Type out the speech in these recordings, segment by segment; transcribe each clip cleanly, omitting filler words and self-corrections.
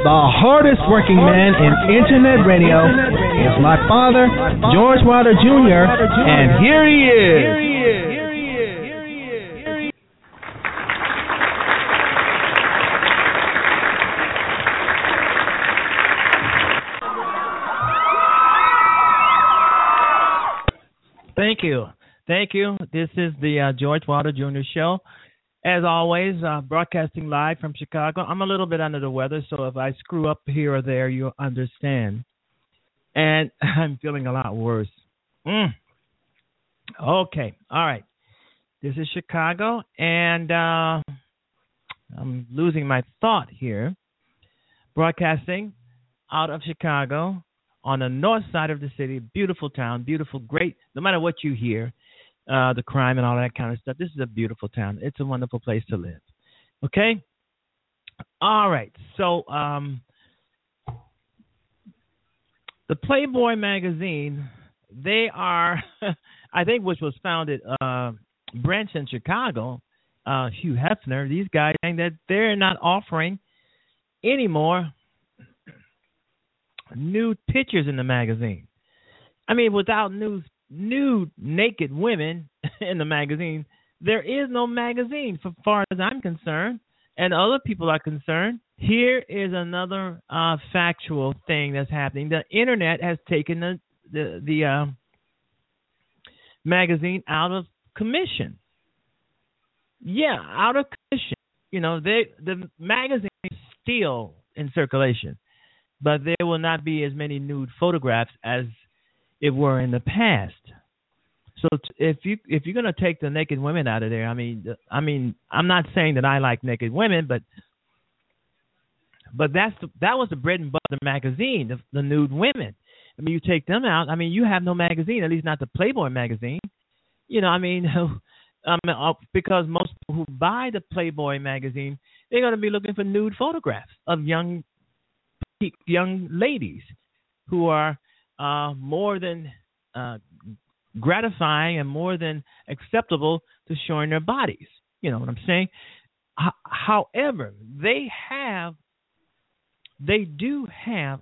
The hardest working man in internet radio is my father, George Wilder Jr., and here he is. Thank you. Thank you. This is the George Wilder Jr. Show. As always, broadcasting live from Chicago. I'm a little bit under the weather, so if I screw up here or there, you'll understand. And I'm feeling a lot worse. Okay. All right. This is Chicago, and I'm losing my thought here. Broadcasting out of Chicago on the north side of the city. Beautiful town, beautiful, great. No matter what you hear, the crime and all that kind of stuff, this is a beautiful town. It's a wonderful place to live. Okay? All right. So the Playboy magazine, they are, I think, which was founded, branch in Chicago, Hugh Hefner, these guys saying that they're not offering any more nude pictures in the magazine. I mean, without nude naked women in the magazine, there is no magazine, as far as I'm concerned, and other people are concerned. Here is another factual thing that's happening. The internet has taken the magazine out of commission. Yeah, out of commission. You know, the magazine is still in circulation, but there will not be as many nude photographs as it were in the past. So if you're going to take the naked women out of there, I mean, I'm not saying that I like naked women, but that was the bread and butter magazine, the nude women. I mean, you take them out, I mean, you have no magazine, at least not the Playboy magazine. You know, I mean, because most people who buy the Playboy magazine, they're going to be looking for nude photographs of young ladies who are more than gratifying and more than acceptable to showing their bodies. You know what I'm saying? However, they do have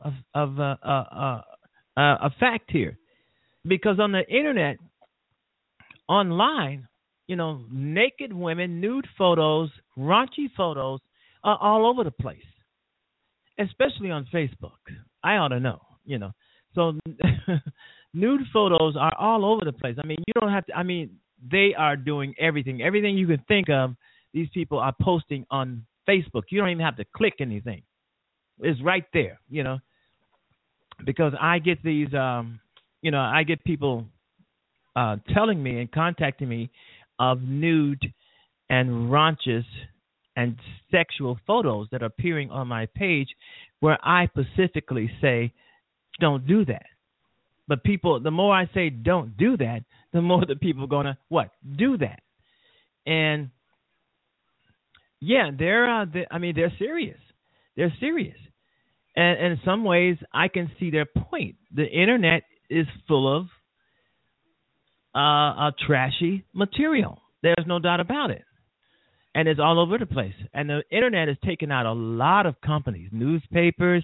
a fact here, because on the internet, online, you know, naked women, nude photos, raunchy photos are all over the place, especially on Facebook. I ought to know, you know. So nude photos are all over the place. I mean, you don't have to, I mean, they are doing everything. Everything you can think of, these people are posting on Facebook. You don't even have to click anything. It's right there, you know, because I get these, you know, I get people telling me and contacting me of nude and raunchous and sexual photos that are appearing on my page, where I specifically say, don't do that. But people, the more I say don't do that, the more the people are going to, what? Do that. And, yeah, they're serious. They're serious. And in some ways, I can see their point. The internet is full of trashy material. There's no doubt about it. And it's all over the place. And the internet has taken out a lot of companies, newspapers,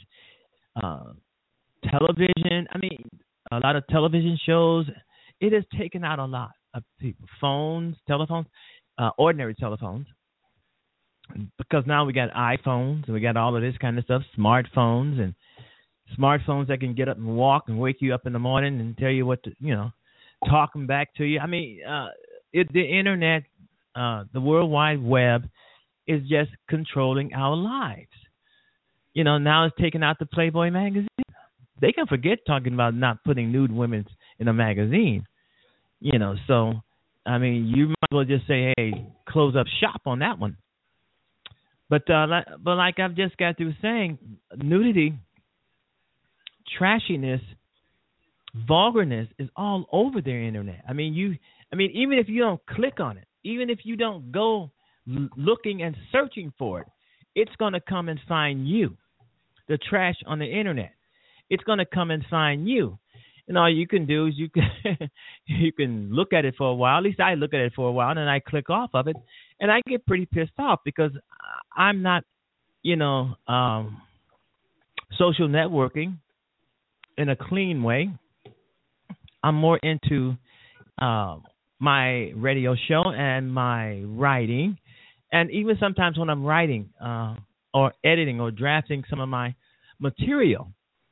television. I mean, a lot of television shows. It has taken out a lot of people. Phones, telephones, ordinary telephones. Because now we got iPhones and we got all of this kind of stuff, smartphones that can get up and walk and wake you up in the morning and tell you what to, you know, talking back to you. I mean, the internet, the World Wide Web is just controlling our lives. You know, now it's taking out the Playboy magazine. They can forget talking about not putting nude women in a magazine. You know, so, I mean, you might as well just say, hey, close up shop on that one. But like I've just got through saying, nudity, trashiness, vulgarness is all over their internet. I mean, even if you don't click on it, even if you don't go looking and searching for it, it's going to come and find you. The trash on the internet, it's going to come and find you. And all you can do is you can look at it for a while. At least I look at it for a while, and then I click off of it, and I get pretty pissed off because I'm not, you know, social networking in a clean way. I'm more into my radio show and my writing, and even sometimes when I'm writing or editing or drafting some of my material,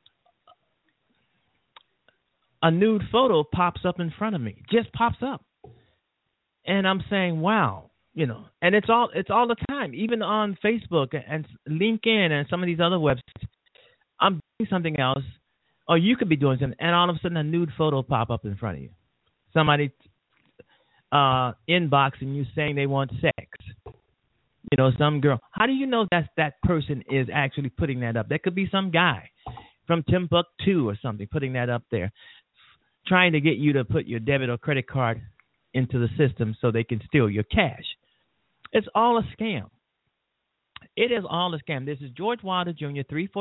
a nude photo pops up in front of me, just pops up, and I'm saying, "Wow." And it's all the time, even on Facebook and LinkedIn and some of these other websites. I'm doing something else, or you could be doing something, and all of a sudden a nude photo pop up in front of you. Somebody inboxing you saying they want sex. Some girl. How do you know that person is actually putting that up? That could be some guy from Timbuktu or something putting that up there, trying to get you to put your debit or credit card into the system so they can steal your cash. It's all a scam. It is all a scam. This is George Wilder Jr.,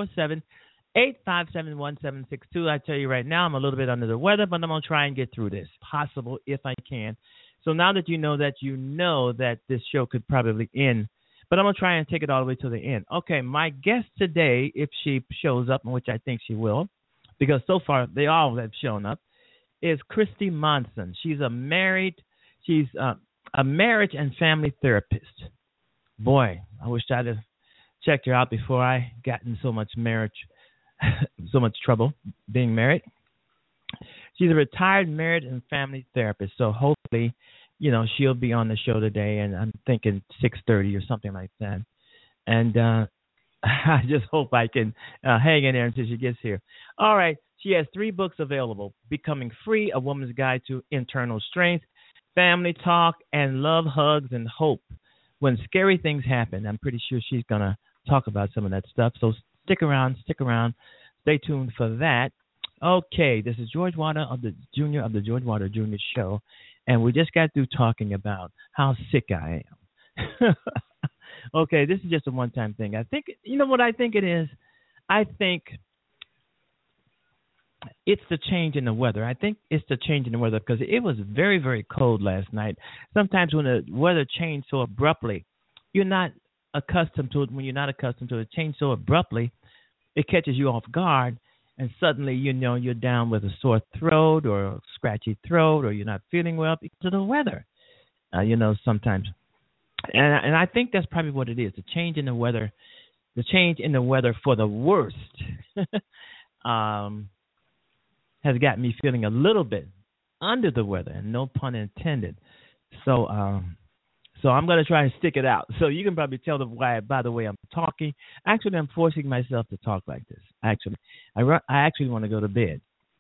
347-857-1762. I tell you right now, I'm a little bit under the weather, but I'm going to try and get through this, possible if I can. So now that you know that this show could probably end, but I'm going to try and take it all the way to the end. Okay, my guest today, if she shows up, which I think she will, because so far they all have shown up, is Christy Monson. She's a marriage and family therapist. Boy, I wish I'd have checked her out before I got in so much trouble being married. She's a retired marriage and family therapist, so hopefully, she'll be on the show today, and I'm thinking 6:30 or something like that. And I just hope I can hang in there until she gets here. All right, she has 3 books available: Becoming Free, A Woman's Guide to Internal Strength, Family Talk, and Love, Hugs, and Hope When Scary Things Happen. I'm pretty sure she's going to talk about some of that stuff, so stick around, stay tuned for that. Okay, this is George Wilder of the George Wilder Jr. Show, and we just got through talking about how sick I am. Okay, this is just a one-time thing. I think, what I think it is? I think it's the change in the weather. I think it's the change in the weather because it was very, very cold last night. Sometimes when the weather changed so abruptly, you're not accustomed to it. When you're not accustomed to it, change so abruptly, it catches you off guard. And suddenly, you're down with a sore throat or a scratchy throat, or you're not feeling well because of the weather. Sometimes, and I think that's probably what it is. The change in the weather for the worst, has got me feeling a little bit under the weather, and no pun intended. So I'm going to try and stick it out. So you can probably tell by the way I'm talking. Actually, I'm forcing myself to talk like this. Actually, I actually want to go to bed,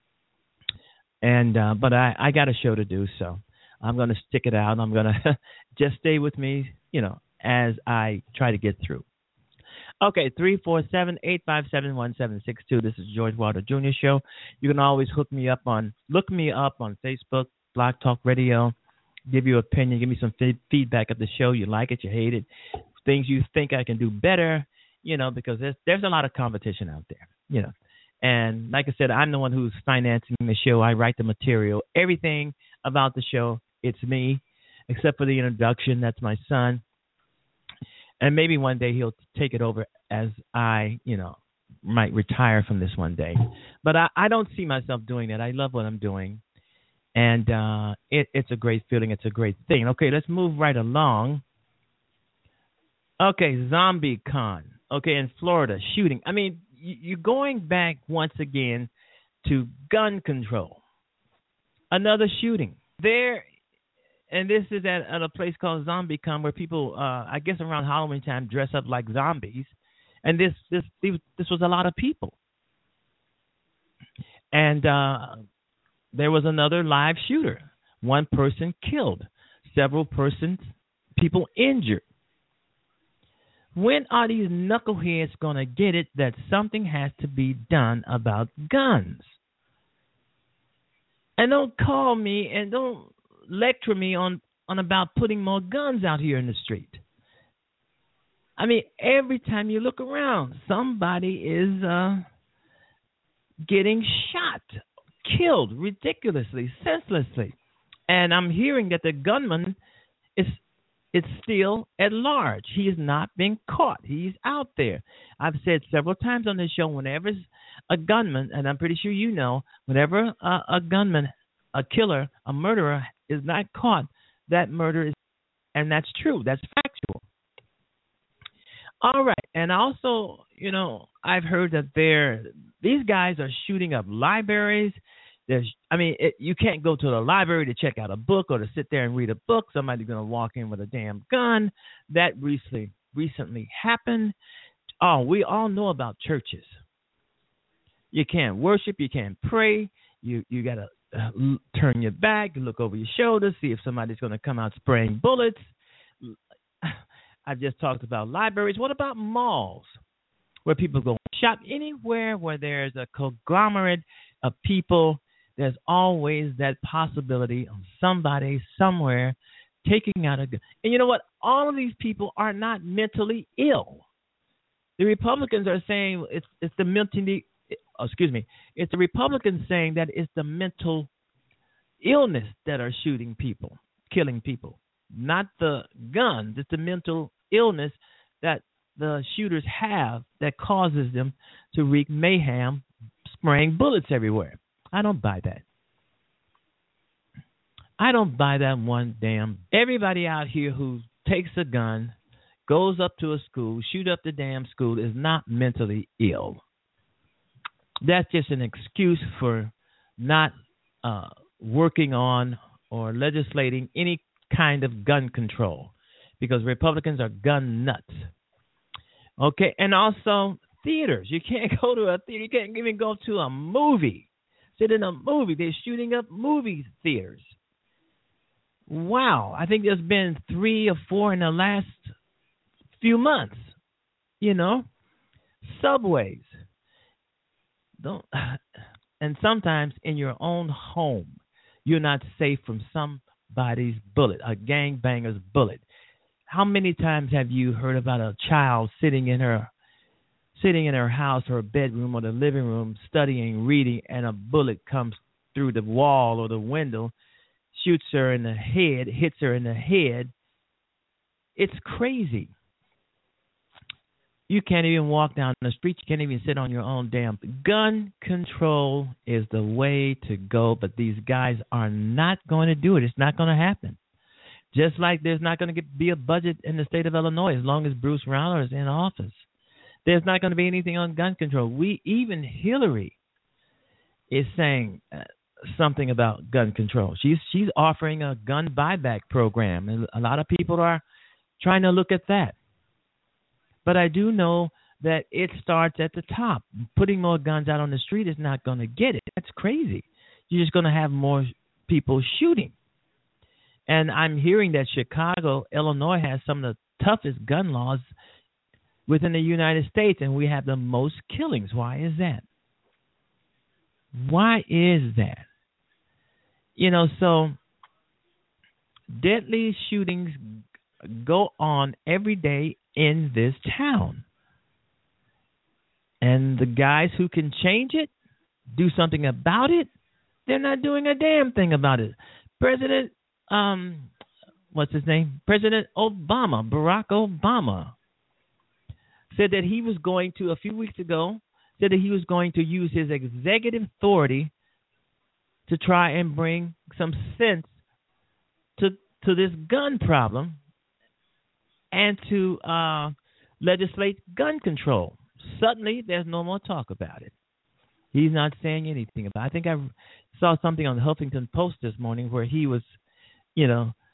but I got a show to do, so I'm going to stick it out. I'm going to just stay with me, as I try to get through. Okay, 347-857-1762. This is George Wilder Jr. Show. You can always look me up on Facebook, Blog Talk Radio. Give your opinion, give me some feedback of the show. You like it, you hate it, things you think I can do better, because there's a lot of competition out there, And like I said, I'm the one who's financing the show. I write the material, everything about the show. It's me, except for the introduction. That's my son. And maybe one day he'll take it over as I, might retire from this one day. But I don't see myself doing that. I love what I'm doing. And it's a great feeling. It's a great thing. Okay, let's move right along. Okay, ZombieCon. Okay, in Florida, shooting. I mean, you're going back once again to gun control. Another shooting. There, and this is at a place called ZombieCon where people, I guess around Halloween time, dress up like zombies. And this was a lot of people. And there was another live shooter. One person killed, several people injured. When are these knuckleheads going to get it that something has to be done about guns? And don't call me and don't lecture me on about putting more guns out here in the street. I mean, every time you look around, somebody is getting shot, killed ridiculously, senselessly. And I'm hearing that the gunman is It's still at large. He is not being caught. He's out there. I've said several times on this show, whenever a gunman, and I'm pretty sure you know, whenever a gunman, a killer, a murderer is not caught, that murder is, and that's true. That's factual. All right. And also, I've heard that these guys are shooting up libraries. You can't go to the library to check out a book or to sit there and read a book. Somebody's going to walk in with a damn gun. That recently happened. Oh, we all know about churches. You can't worship. You can't pray. You got to turn your back, look over your shoulder, see if somebody's going to come out spraying bullets. I've just talked about libraries. What about malls where people go shop? Anywhere where there's a conglomerate of people, there's always that possibility of somebody somewhere taking out a gun. And you know what? All of these people are not mentally ill. The Republicans are saying it's the mentally. It's the Republicans saying that it's the mental illness that are shooting people, killing people, not the guns. It's the mental illness that the shooters have that causes them to wreak mayhem, spraying bullets everywhere. I don't buy that. I don't buy that one damn. Everybody out here who takes a gun, goes up to a school, shoot up the damn school is not mentally ill. That's just an excuse for not working on or legislating any kind of gun control, because Republicans are gun nuts. Okay, and also theaters. You can't go to a theater. You can't even go to a movie. Sit in a movie. They're shooting up movie theaters. Wow. I think there's been 3 or 4 in the last few months. Subways. And sometimes in your own home, you're not safe from somebody's bullet, a gangbanger's bullet. How many times have you heard about a child sitting in her house or bedroom or the living room studying, reading, and a bullet comes through the wall or the window, shoots her in the head, hits her in the head? It's crazy. You can't even walk down the street. You can't even sit on your own damn. Gun control is the way to go, but these guys are not going to do it. It's not going to happen. Just like there's not going to be a budget in the state of Illinois as long as Bruce Rauner is in office. There's not going to be anything on gun control. Even Hillary is saying something about gun control. She's offering a gun buyback program, and a lot of people are trying to look at that. But I do know that it starts at the top. Putting more guns out on the street is not going to get it. That's crazy. You're just going to have more people shooting. And I'm hearing that Chicago, Illinois, has some of the toughest gun laws within the United States, and we have the most killings. Why is that? Why is that? So deadly shootings go on every day in this town. And the guys who can change it, do something about it, they're not doing a damn thing about it. President President Obama, Barack Obama, said that he was going to, a few weeks ago, said that he was going to use his executive authority to try and bring some sense to this gun problem and to legislate gun control. Suddenly, there's no more talk about it. He's not saying anything about it. I think I saw something on the Huffington Post this morning where he was, he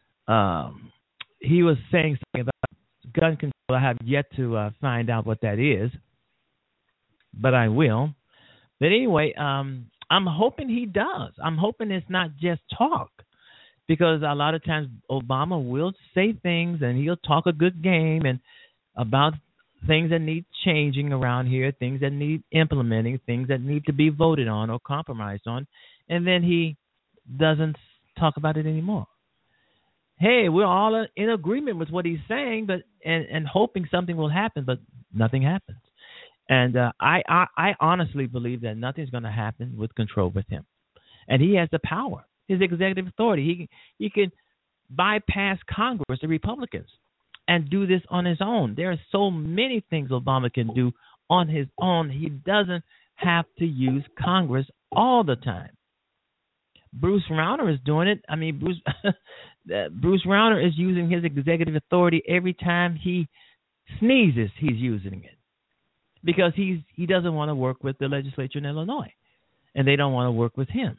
was saying something about gun control. I have yet to find out what that is, but I will. But anyway, I'm hoping he does. I'm hoping it's not just talk, because a lot of times Obama will say things and he'll talk a good game and about things that need changing around here, things that need implementing, things that need to be voted on or compromised on, and then he doesn't talk about it anymore. Hey, we're all in agreement with what he's saying, but and hoping something will happen, but nothing happens. And I honestly believe that nothing's going to happen with control with him. And he has the power, his executive authority. He can bypass Congress, the Republicans, and do this on his own. There are so many things Obama can do on his own. He doesn't have to use Congress all the time. Bruce Rauner is doing it. I mean, Bruce Rauner is using his executive authority every time he sneezes. He's using it because he doesn't want to work with the legislature in Illinois, and they don't want to work with him.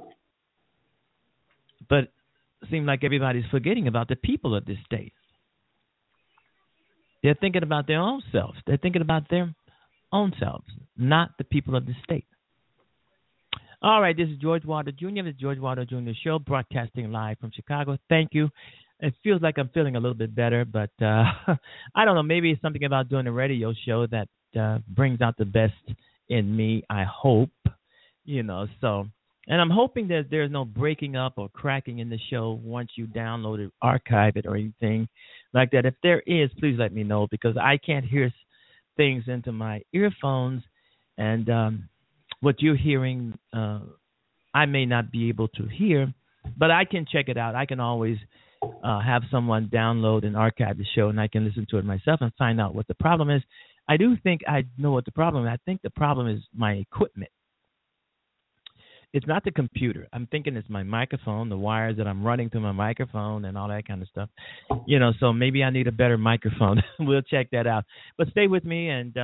But it seems like everybody's forgetting about the people of this state. They're thinking about their own selves. They're thinking about their own selves, not the people of the state. All right, this is George Wilder Jr. This is George Wilder Jr. Show, broadcasting live from Chicago. Thank you. It feels like I'm feeling a little bit better, but I don't know. Maybe it's something about doing a radio show that brings out the best in me, I hope. So, and I'm hoping that there's no breaking up or cracking in the show once you download it, archive it, or anything like that. If there is, please let me know, because I can't hear things into my earphones, and what you're hearing, I may not be able to hear, but I can check it out. I can always have someone download and archive the show, and I can listen to it myself and find out what the problem is. I do think I know what the problem is. I think the problem is my equipment. It's not the computer. I'm thinking it's my microphone, the wires that I'm running through my microphone and all that kind of stuff. So maybe I need a better microphone. We'll check that out. But stay with me, and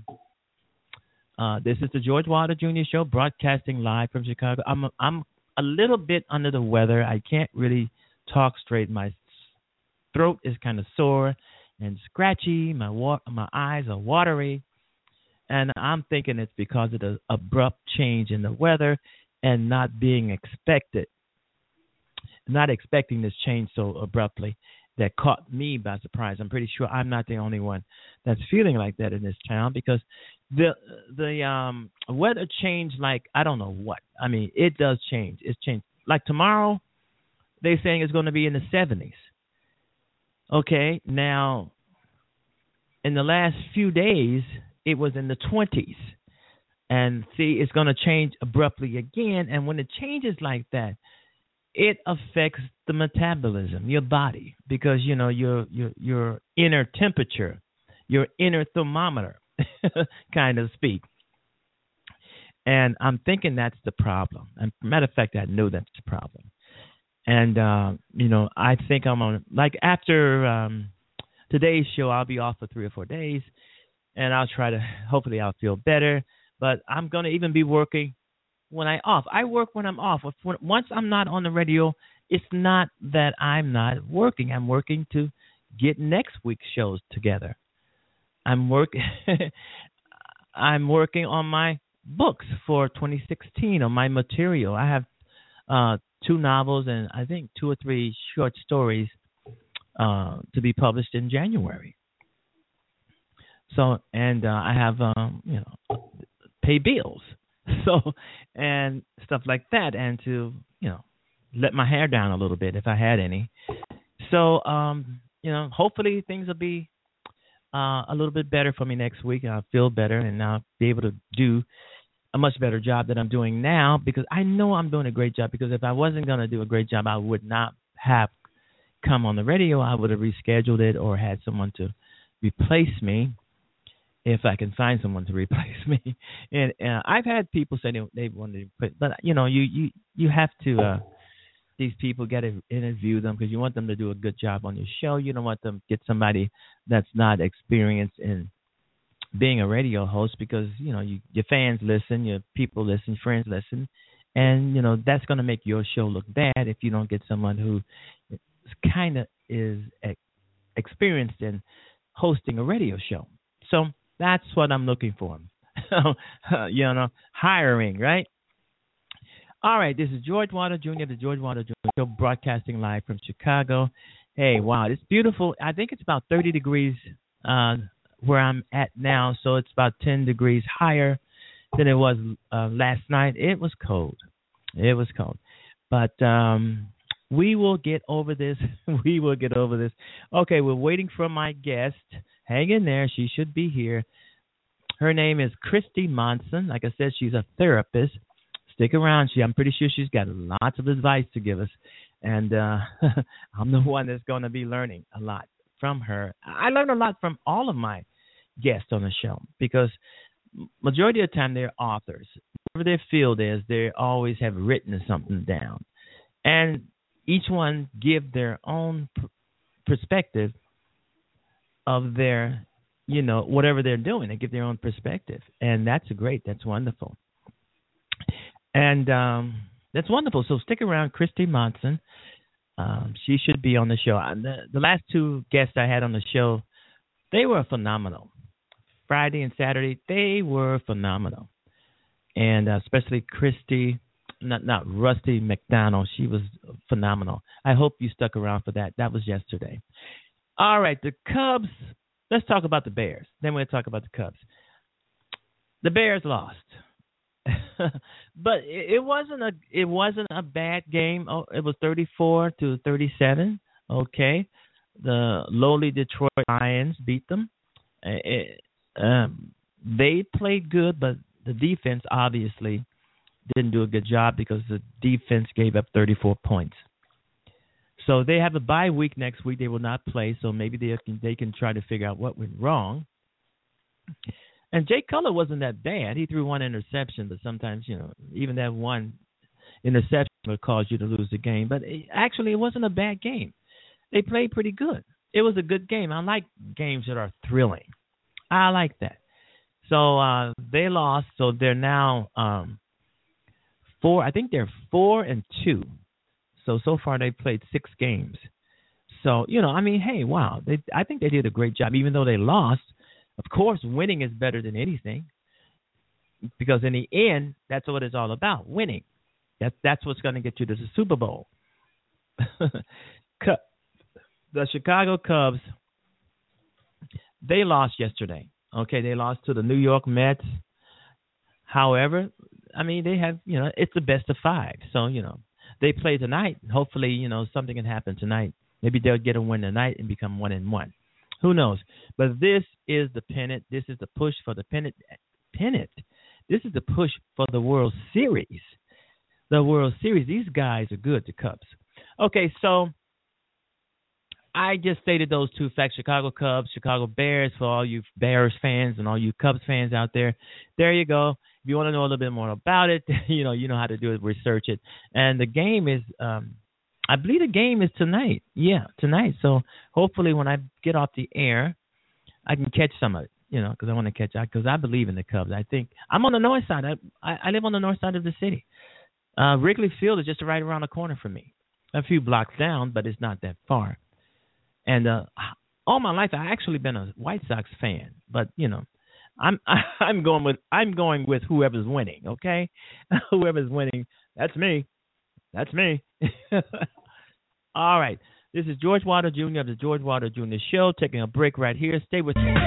this is the George Wilder Jr. Show, broadcasting live from Chicago. I'm a little bit under the weather. I can't really talk straight. My throat is kind of sore and scratchy. My eyes are watery, and I'm thinking it's because of the abrupt change in the weather and not being expected, not expecting this change so abruptly that caught me by surprise. I'm pretty sure I'm not the only one that's feeling like that in this town, because the weather changed like I don't know what. I mean, it does change. It's changed. Like tomorrow, they're saying it's going to be in the 70s. Okay, now in the last few days, it was in the 20s. And see, it's going to change abruptly again. And when it changes like that, it affects the metabolism, your body, because your inner temperature, your inner thermometer, kind of speak. And I'm thinking that's the problem. And matter of fact, I know that's the problem. And I think I'm on, like, after today's show, I'll be off for 3 or 4 days, and I'll try to, hopefully I'll feel better. But I'm going to even be working when I'm off. I work when I'm off. Once I'm not on the radio, it's not that I'm not working. I'm working to get next week's shows together. I'm working on my books for 2016, on my material. I have 2 novels and I think 2 or 3 short stories to be published in January. So, and I have pay bills, so, and stuff like that, and to let my hair down a little bit if I had any. So hopefully things will be a little bit better for me next week, and I'll feel better, and I'll be able to do a much better job than I'm doing now, because I know I'm doing a great job. Because if I wasn't going to do a great job, I would not have come on the radio. I would have rescheduled it or had someone to replace me, if I can find someone to replace me. And I've had people say they wanted to put, but you have to, these people got to interview them, because you want them to do a good job on your show. You don't want them to get somebody that's not experienced in being a radio host, because your fans listen, your people listen, friends listen, and that's going to make your show look bad if you don't get someone who kind of is experienced in hosting a radio show. So that's what I'm looking for. Hiring, right? All right, this is George Wilder Jr., the George Wilder Jr. Show, broadcasting live from Chicago. Hey, wow, it's beautiful. I think it's about 30 degrees where I'm at now, so it's about 10 degrees higher than it was last night. It was cold. But we will get over this. We will get over this. Okay, we're waiting for my guest. Hang in there. She should be here. Her name is Christy Monson. Like I said, she's a therapist. Stick around. I'm pretty sure she's got lots of advice to give us. and I'm the one that's going to be learning a lot from her. I learn a lot from all of my guests on the show because majority of the time they're authors. Whatever their field is, they always have written something down, and each one give their own perspective of their, whatever they're doing. They give their own perspective, and that's great. That's wonderful, and that's wonderful. So stick around, Christy Monson. She should be on the show. The last two guests I had on the show, they were phenomenal. Friday and Saturday, they were phenomenal, and especially Christy, not Rusty McDonald. She was phenomenal. I hope you stuck around for that. That was yesterday. All right, the Cubs. Let's talk about the Bears. Then we'll talk about the Cubs. The Bears lost, but it wasn't a bad game. Oh, it was 34-37. Okay, the lowly Detroit Lions beat them. They played good, but the defense obviously didn't do a good job because the defense gave up 34 points. So they have a bye week next week. They will not play, so maybe they can try to figure out what went wrong. And Jay Cutler wasn't that bad. He threw one interception, but sometimes, even that one interception will cause you to lose the game. But it wasn't a bad game. They played pretty good. It was a good game. I like games that are thrilling. I like that. So they lost. So they're now 4. I think they're 4-2. So far they've played 6 games. So hey, wow. I think they did a great job, even though they lost. Of course, winning is better than anything, because in the end, that's what it's all about: winning. That's what's going to get you to the Super Bowl. The Chicago Cubs, they lost yesterday. Okay, they lost to the New York Mets. However, they have, it's the best of 5. So, they play tonight. Hopefully, something can happen tonight. Maybe they'll get a win tonight and become 1-1. Who knows? But this is the pennant. This is the push for the pennant. This is the push for the World Series. The World Series. These guys are good, the Cubs. Okay, so I just stated those two facts: Chicago Cubs, Chicago Bears. For all you Bears fans and all you Cubs fans out there, there you go. If you want to know a little bit more about it, you know how to do it. Research it. And the game is, I believe the game is tonight. Yeah, tonight. So hopefully when I get off the air, I can catch some of it. Because I want to catch out. Because I believe in the Cubs. I think I'm on the north side. I live on the north side of the city. Wrigley Field is just right around the corner from me. A few blocks down, but it's not that far. And all my life, I've actually been a White Sox fan, but I'm going with whoever's winning. Okay, whoever's winning, that's me. That's me. All right, this is George Wilder Jr. of the George Wilder Jr. Show. Taking a break right here. Stay with me.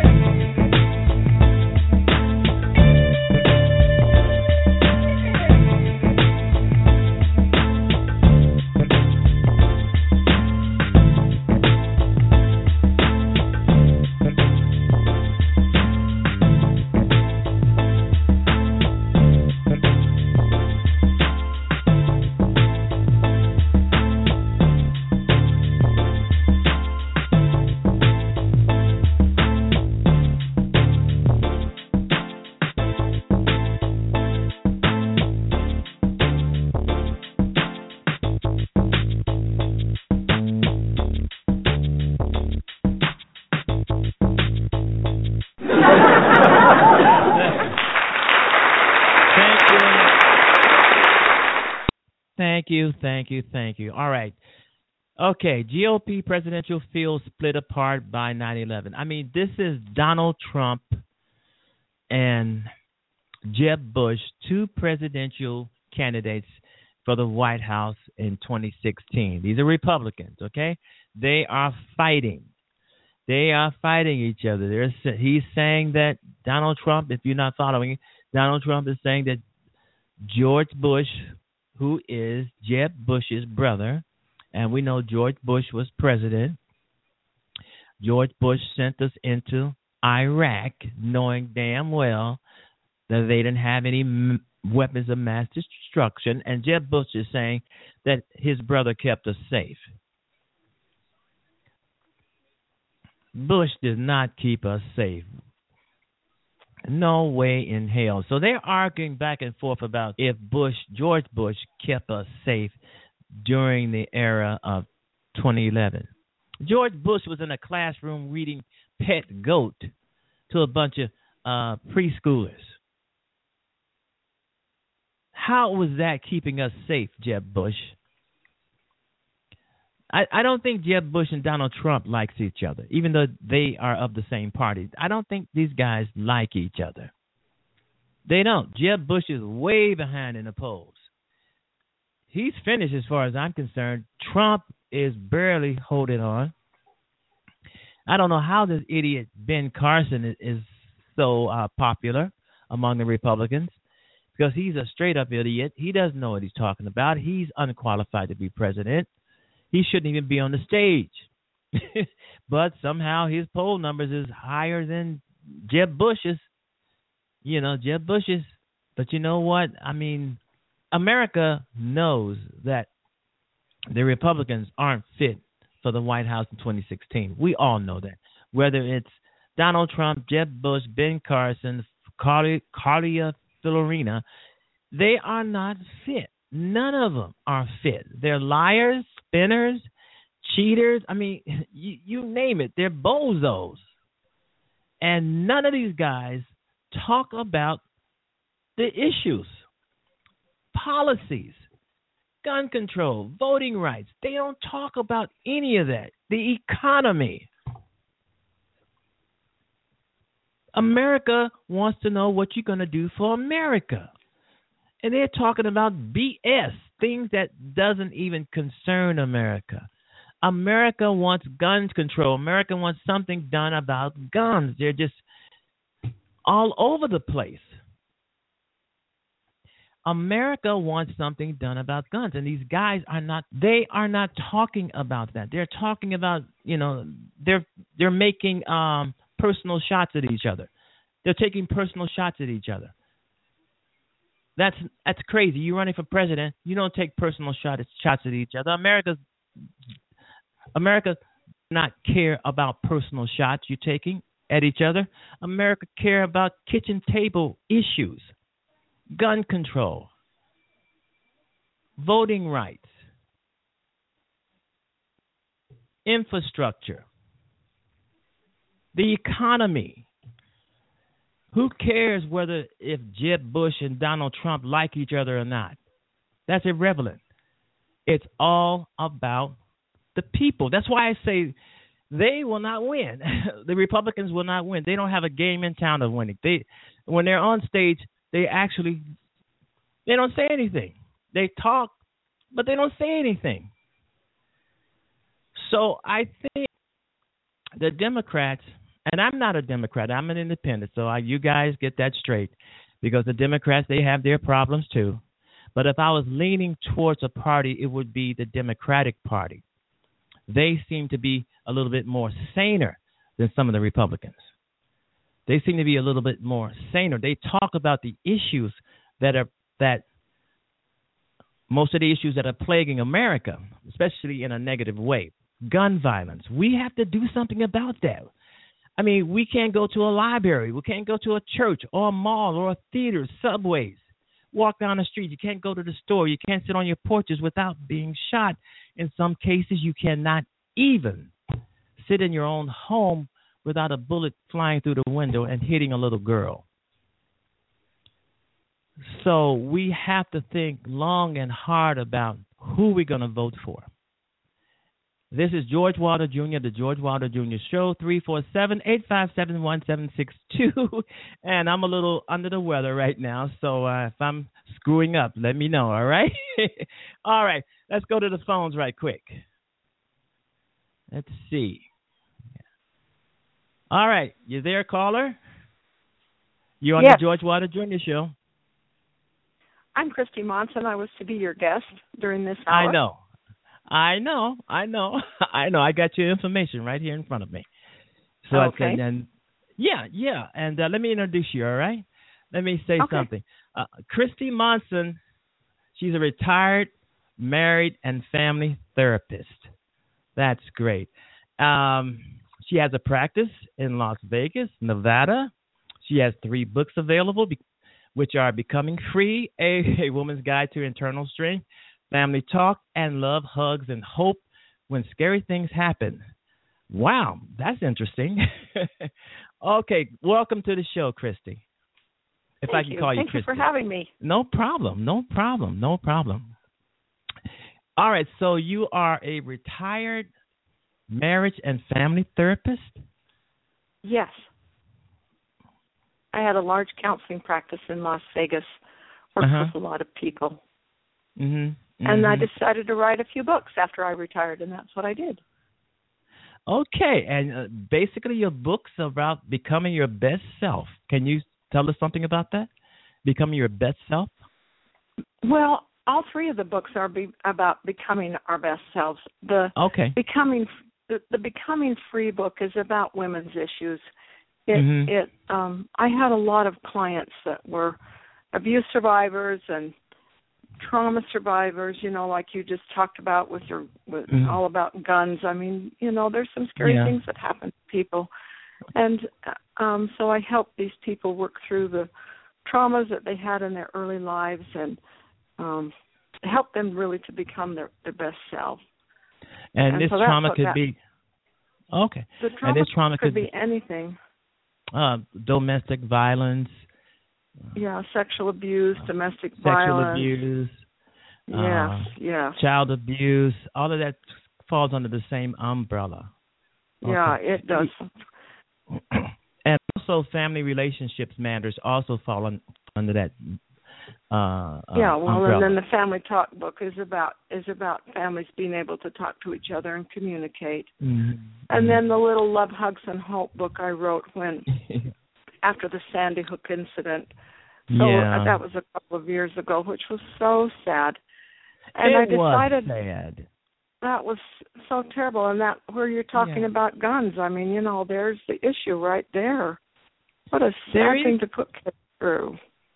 Thank you. All right. Okay, GOP presidential field split apart by 9/11. This is Donald Trump and Jeb Bush, 2 presidential candidates for the White House in 2016. These are Republicans, okay? They are fighting. They are fighting each other. He's saying that Donald Trump, if you're not following, Donald Trump is saying that George Bush, who is Jeb Bush's brother, and we know George Bush was president. George Bush sent us into Iraq knowing damn well that they didn't have any weapons of mass destruction, and Jeb Bush is saying that his brother kept us safe. Bush did not keep us safe. No way in hell. So they're arguing back and forth about if George Bush, kept us safe during the era of 2011. George Bush was in a classroom reading Pet Goat to a bunch of preschoolers. How was that keeping us safe, Jeb Bush? I don't think Jeb Bush and Donald Trump likes each other, even though they are of the same party. I don't think these guys like each other. They don't. Jeb Bush is way behind in the polls. He's finished as far as I'm concerned. Trump is barely holding on. I don't know how this idiot Ben Carson is so popular among the Republicans, because he's a straight-up idiot. He doesn't know what he's talking about. He's unqualified to be president. He shouldn't even be on the stage. But somehow his poll numbers is higher than Jeb Bush's. Jeb Bush's. But you know what? I mean, America knows that the Republicans aren't fit for the White House in 2016. We all know that. Whether it's Donald Trump, Jeb Bush, Ben Carson, Carlia Fiorina, they are not fit. None of them are fit. They're liars, spinners, cheaters. I mean, you name it. They're bozos. And none of these guys talk about the issues, policies, gun control, voting rights. They don't talk about any of that. The economy. America wants to know what you're going to do for America. And they're talking about BS, things that doesn't even concern America. America wants gun control. America wants something done about guns. They're just all over the place. America wants something done about guns, and these guys are not talking about that. They're talking about, they're making personal shots at each other. They're taking personal shots at each other. That's crazy. You're running for president. You don't take personal shots at each other. America does not care about personal shots you're taking at each other. America care about kitchen table issues, gun control, voting rights, infrastructure, the economy. Who cares if Jeb Bush and Donald Trump like each other or not? That's irrelevant. It's all about the people. That's why I say they will not win. The Republicans will not win. They don't have a game in town of winning. When they're on stage, they don't say anything. They talk, but they don't say anything. So I think the Democrats, and I'm not a Democrat, I'm an independent, so you guys get that straight, because the Democrats, they have their problems too. But if I was leaning towards a party, it would be the Democratic Party. They seem to be a little bit more saner than some of the Republicans. They seem to be a little bit more saner. They talk about the issues that most of the issues that are plaguing America, especially in a negative way. Gun violence. We have to do something about that. I mean, we can't go to a library. We can't go to a church or a mall or a theater, subways. Walk down the street. You can't go to the store. You can't sit on your porches without being shot. In some cases, you cannot even sit in your own home without a bullet flying through the window and hitting a little girl. So we have to think long and hard about who we're going to vote for. This is George Wilder Jr., the George Wilder Jr. Show, 347-857-1762. And I'm a little under the weather right now, so if I'm screwing up, let me know, all right? All right, let's go to the phones right quick. Let's see. All right, you there, caller? You're on the George Wilder Jr. Show. I'm Christy Monson. I was to be your guest during this hour. I know. I got your information right here in front of me. So okay. And let me introduce you, all right? let me say something. Christy Monson, she's a retired, married, and family therapist. That's great. She has a practice in Las Vegas, Nevada. She has 3 books available, which are Becoming Free, a Woman's Guide to Internal Strength, Family Talk, and Love, Hugs, and Hope When Scary Things Happen. Wow, that's interesting. Okay, welcome to the show, Christy. If I can call you Christy. Thank you for having me. No problem. All right, so you are a retired marriage and family therapist? Yes. I had a large counseling practice in Las Vegas, worked with a lot of people. And I decided to write a few books after I retired, and that's what I did. Okay, and basically your book's about becoming your best self. Can you tell us something about that? Becoming your best self? Well, all 3 of the books are about becoming our best selves. The Becoming Free book is about women's issues. I had a lot of clients that were abuse survivors and trauma survivors, like you just talked about with all about guns. I mean, there's some scary things that happen to people. And so I help these people work through the traumas that they had in their early lives and help them really to become their best self. And this trauma could be The trauma could be anything. Domestic violence. Sexual abuse, domestic violence. Sexual abuse. Child abuse. All of that falls under the same umbrella. Yeah, it does. And also family relationships matters also fall under that umbrella. And then the Family Talk book is about families being able to talk to each other and communicate. And then the little Love, Hugs, and Hope book I wrote after the Sandy Hook incident. So that was a couple of years ago, which was so sad. And I decided sad. That was so terrible. And that where you're talking about guns, I mean, there's the issue right there. What a sad thing to put kids through.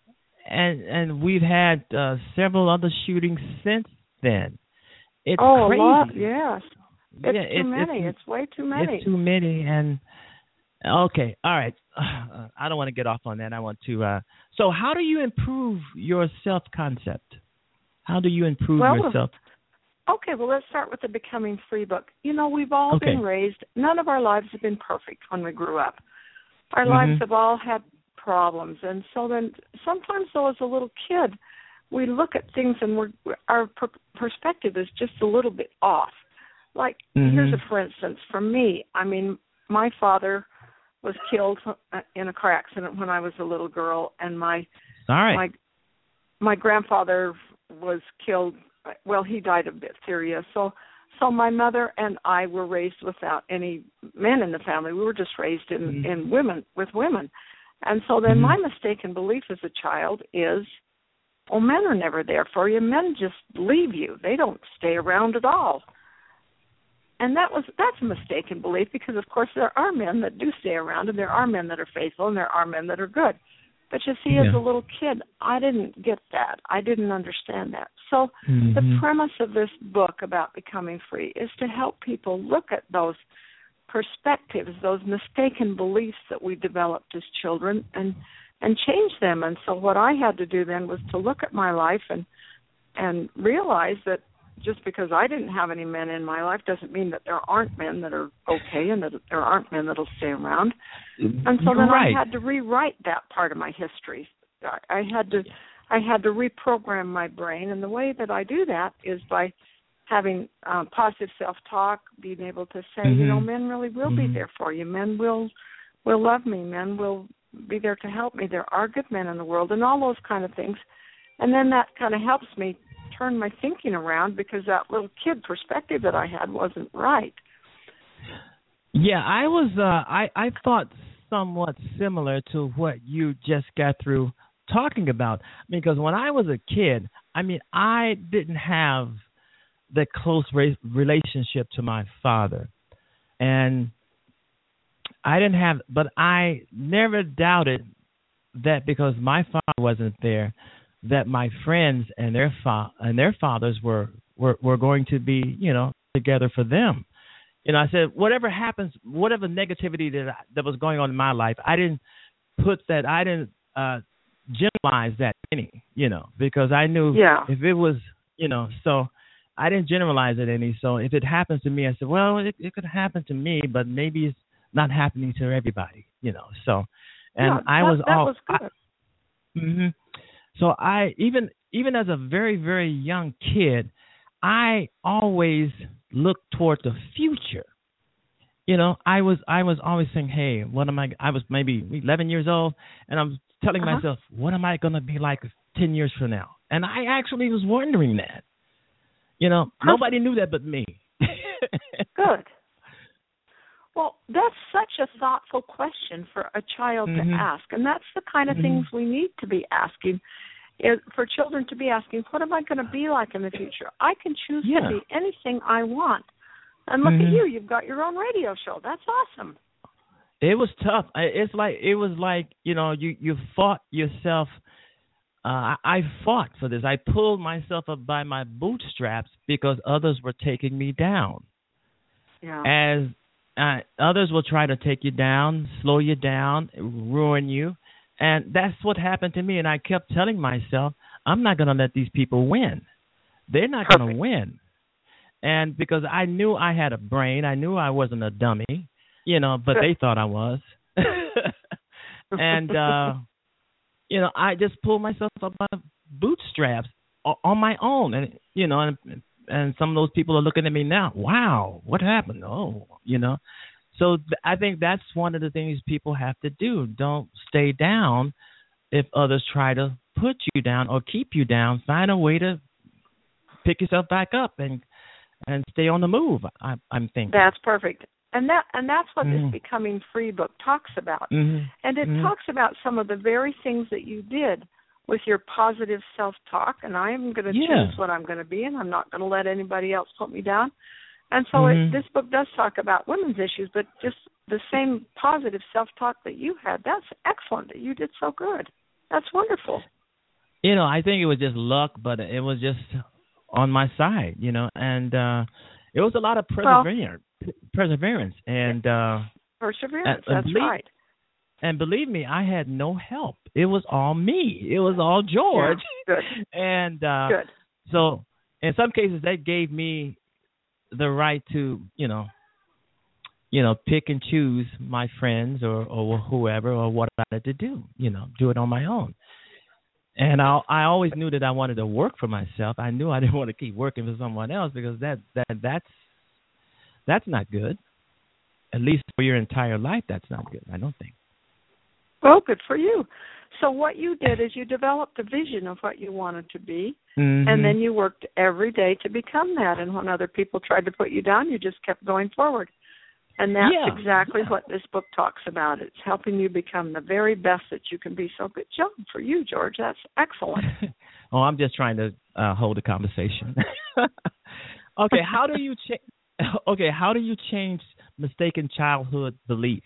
And we've had several other shootings since then. It's crazy. A lot, yes. It's too many. It's way too many. It's too many. And okay, all right. I don't want to get off on that. I want to. So, how do you improve your self-concept? How do you improve yourself? Okay, well, let's start with the Becoming Free book. We've all been raised. None of our lives have been perfect when we grew up. Our lives have all had problems, and so then sometimes, though, as a little kid, we look at things and our perspective is just a little bit off. Like, here's for instance, for me, I mean, my father was killed in a car accident when I was a little girl, and my grandfather was killed. Well, he died of diphtheria. So my mother and I were raised without any men in the family. We were just raised with women. And so then my mistaken belief as a child is, men are never there for you. Men just leave you. They don't stay around at all. And that's a mistaken belief because, of course, there are men that do stay around, and there are men that are faithful, and there are men that are good. But you see, as a little kid, I didn't get that. I didn't understand that. So the premise of this book about Becoming Free is to help people look at those perspectives, those mistaken beliefs that we developed as children, and change them. And so what I had to do then was to look at my life and realize that just because I didn't have any men in my life doesn't mean that there aren't men that are okay and that there aren't men that'll stay around. And so then I had to rewrite that part of my history. I had to reprogram my brain, and the way that I do that is by having positive self-talk, being able to say, men really will be there for you. Men will love me. Men will be there to help me. There are good men in the world, and all those kind of things. And then that kind of helps me turn my thinking around because that little kid perspective that I had wasn't right. Yeah, I was. I thought somewhat similar to what you just got through talking about. Because when I was a kid, I didn't have the close relationship to my father, and I didn't have. But I never doubted that because my father wasn't there, that my friends and their fathers were going to be, together for them. I said, whatever happens, whatever negativity that was going on in my life, I didn't generalize that any, because I knew if it was, so I didn't generalize it any. So if it happens to me, I said, well, it could happen to me, but maybe it's not happening to everybody, So, and that was good. So I even as a very, very young kid, I always looked toward the future. I was always saying, hey, what am I was maybe 11 years old, and I'm telling myself, what am I going to be like 10 years from now? And I actually was wondering that. Nobody knew that but me. Good. Well, that's such a thoughtful question for a child to ask, and that's the kind of things we need to be asking. For children to be asking, what am I going to be like in the future? I can choose to be anything I want. And look at you, you've got your own radio show. That's awesome. It was tough. It was like you fought yourself. I fought for this. I pulled myself up by my bootstraps because others were taking me down. Yeah. As others will try to take you down, slow you down, ruin you. And that's what happened to me. And I kept telling myself, I'm not going to let these people win. They're not going to win. And because I knew I had a brain, I knew I wasn't a dummy, but they thought I was. And, I just pulled myself up by bootstraps on my own. And, and some of those people are looking at me now. Wow, what happened? Oh, So I think that's one of the things people have to do. Don't stay down if others try to put you down or keep you down. Find a way to pick yourself back up and stay on the move. I'm thinking that's perfect, and that's what this Becoming Free book talks about. And it talks about some of the very things that you did with your positive self-talk. And I'm going to choose what I'm going to be, and I'm not going to let anybody else put me down. And so this book does talk about women's issues, but just the same positive self-talk that you had. That's excellent that you did so good. That's wonderful. I think it was just luck, but it was just on my side, and it was a lot of perseverance. And perseverance, that's right. And believe me, I had no help. It was all me. It was all George. Yeah, good. And good. So in some cases that gave me the right to, pick and choose my friends or whoever or what I wanted to do, do it on my own. And I always knew that I wanted to work for myself. I knew I didn't want to keep working for someone else because that's not good. At least for your entire life, that's not good, I don't think. Well, good for you. So what you did is you developed a vision of what you wanted to be, and then you worked every day to become that. And when other people tried to put you down, you just kept going forward. And that's exactly what this book talks about. It's helping you become the very best that you can be. So good job for you, George. That's excellent. Oh, I'm just trying to hold a conversation. Okay, how do you change mistaken childhood beliefs?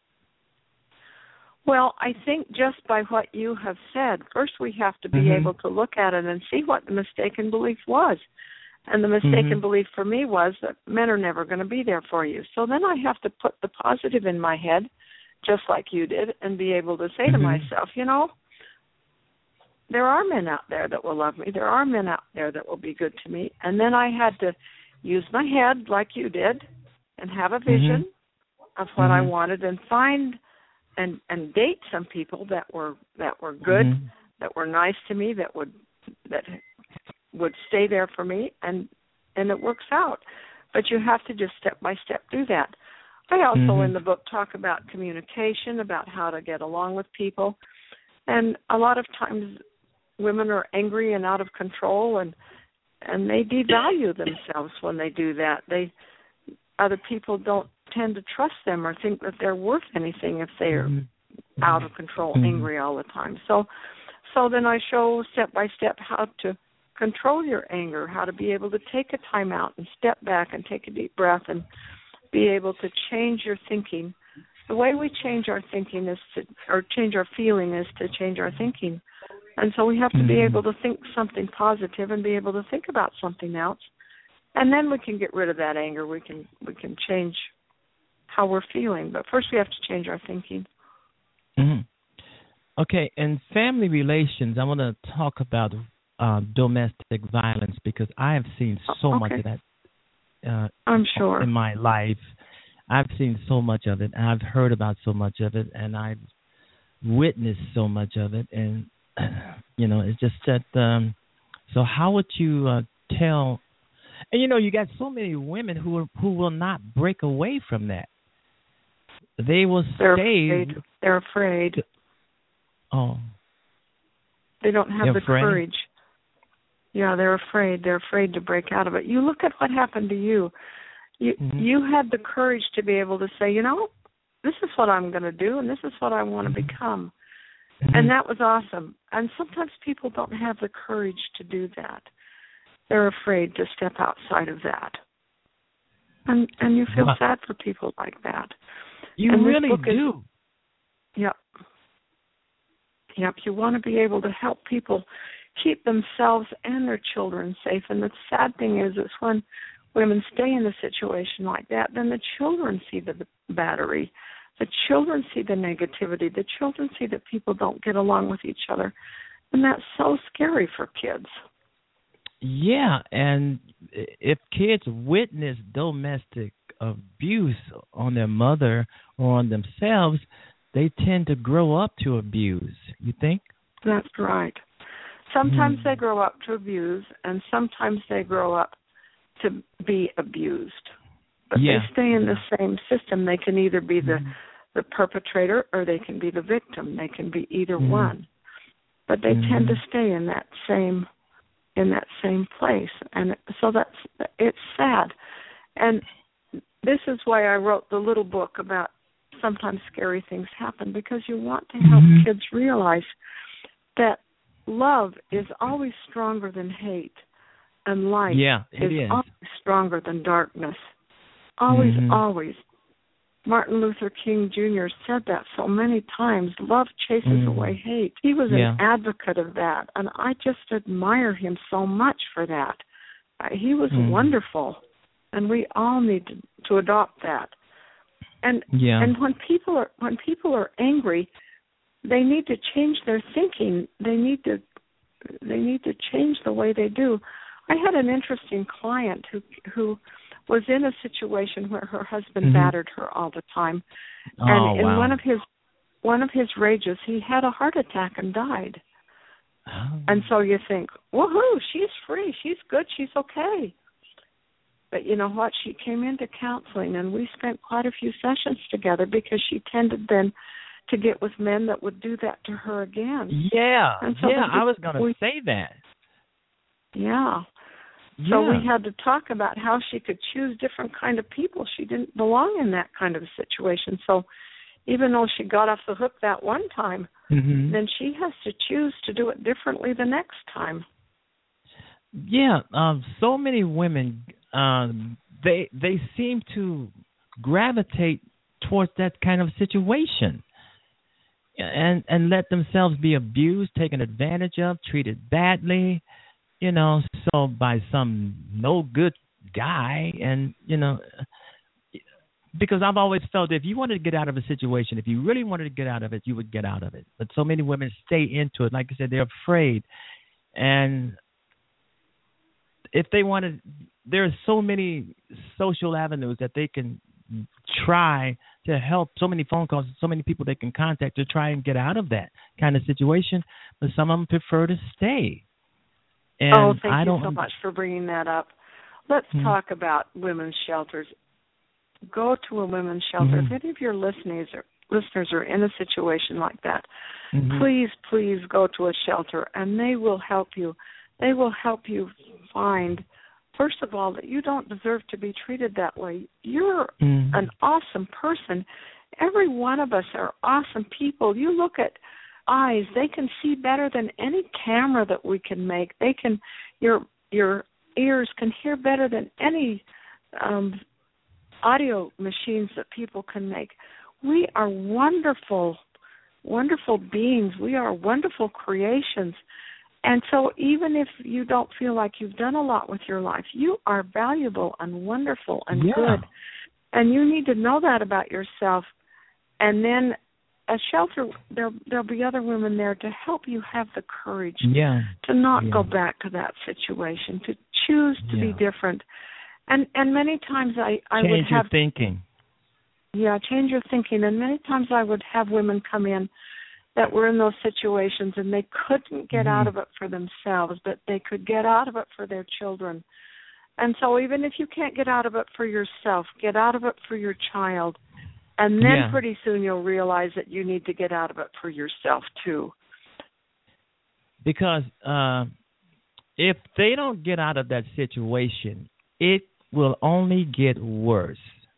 Well, I think just by what you have said, first we have to be able to look at it and see what the mistaken belief was. And the mistaken belief for me was that men are never going to be there for you. So then I have to put the positive in my head, just like you did, and be able to say to myself, there are men out there that will love me. There are men out there that will be good to me. And then I had to use my head like you did and have a vision of what I wanted and find and date some people that were good, that were nice to me, that would stay there for me, and it works out. But you have to just step by step do that. I also in the book talk about communication, about how to get along with people. And a lot of times women are angry and out of control, and they devalue themselves when they do that. Other people don't tend to trust them or think that they're worth anything if they're out of control, angry all the time. So then I show step by step how to control your anger, how to be able to take a time out and step back and take a deep breath and be able to change your thinking The way we change our thinking or change our feeling is to change our thinking. And so we have to be able to think something positive and be able to think about something else. And then we can get rid of that anger. We can change how we're feeling. But first we have to change our thinking. Mm-hmm. Okay, in family relations, I want to talk about domestic violence because I have seen so much of that I'm sure. in my life. I've seen so much of it, and I've heard about so much of it, and I've witnessed so much of it. And, it's just that, so how would you tell, and, you got so many women who will not break away from that. They will stay. They're afraid. Oh. They don't have the courage. Yeah, they're afraid. They're afraid to break out of it. You look at what happened to you. You had the courage to be able to say, this is what I'm going to do, and this is what I want to become. And that was awesome. And sometimes people don't have the courage to do that. They're afraid to step outside of that. And you feel sad for people like that. You really do. Yep. Yep, you want to be able to help people keep themselves and their children safe. And the sad thing is when women stay in a situation like that, then the children see the battery. The children see the negativity. The children see that people don't get along with each other. And that's so scary for kids. Yeah, and if kids witness domestic abuse on their mother or on themselves, they tend to grow up to abuse, you think? That's right. Sometimes they grow up to abuse, and sometimes they grow up to be abused. But they stay in the same system. They can either be the perpetrator or they can be the victim. They can be either one. But they tend to stay in that same place. And so it's sad. And this is why I wrote the little book about sometimes scary things happen, because you want to help kids realize that love is always stronger than hate, and light is always stronger than darkness. Always, always. Martin Luther King Jr. said that so many times. Love chases away hate. He was an advocate of that, and I just admire him so much for that. He was wonderful, and we all need to adopt that. And when people are angry, they need to change their thinking. They need to change the way they do. I had an interesting client who was in a situation where her husband battered her all the time, and in one of his rages, he had a heart attack and died. Oh. And so you think, woohoo, she's free, she's good, she's okay. But you know what? She came into counseling, and we spent quite a few sessions together because she tended then to get with men that would do that to her again. Yeah, so I was going to say that. Yeah. So we had to talk about how she could choose different kind of people. She didn't belong in that kind of a situation. So even though she got off the hook that one time, then she has to choose to do it differently the next time. Yeah, so many women, they seem to gravitate towards that kind of situation and let themselves be abused, taken advantage of, treated badly, so by some no good guy. And, because I've always felt if you wanted to get out of a situation, if you really wanted to get out of it, you would get out of it. But so many women stay into it. Like I said, they're afraid. And if they wanted, there are so many social avenues that they can try to help, so many phone calls, so many people they can contact to try and get out of that kind of situation. But some of them prefer to stay. And thank you so much for bringing that up. Let's talk about women's shelters. Go to a women's shelter. If any of your listeners are in a situation like that, please go to a shelter, and they will help you. They will help you find, first of all, that you don't deserve to be treated that way. You're an awesome person. Every one of us are awesome people. You look at eyes, they can see better than any camera that we can make. They can, your ears can hear better than any audio machines that people can make. we are wonderful, wonderful beings. We are wonderful creations. And so even if you don't feel like you've done a lot with your life, you are valuable and wonderful and good. And you need to know that about yourself. And then a shelter, there'll be other women there to help you have the courage to not go back to that situation, to choose to be different. And many times I would have... Change your thinking. Yeah, change your thinking. And many times I would have women come in that were in those situations and they couldn't get out of it for themselves, but they could get out of it for their children. And so even if you can't get out of it for yourself, get out of it for your child. And then pretty soon you'll realize that you need to get out of it for yourself too. Because if they don't get out of that situation, it will only get worse.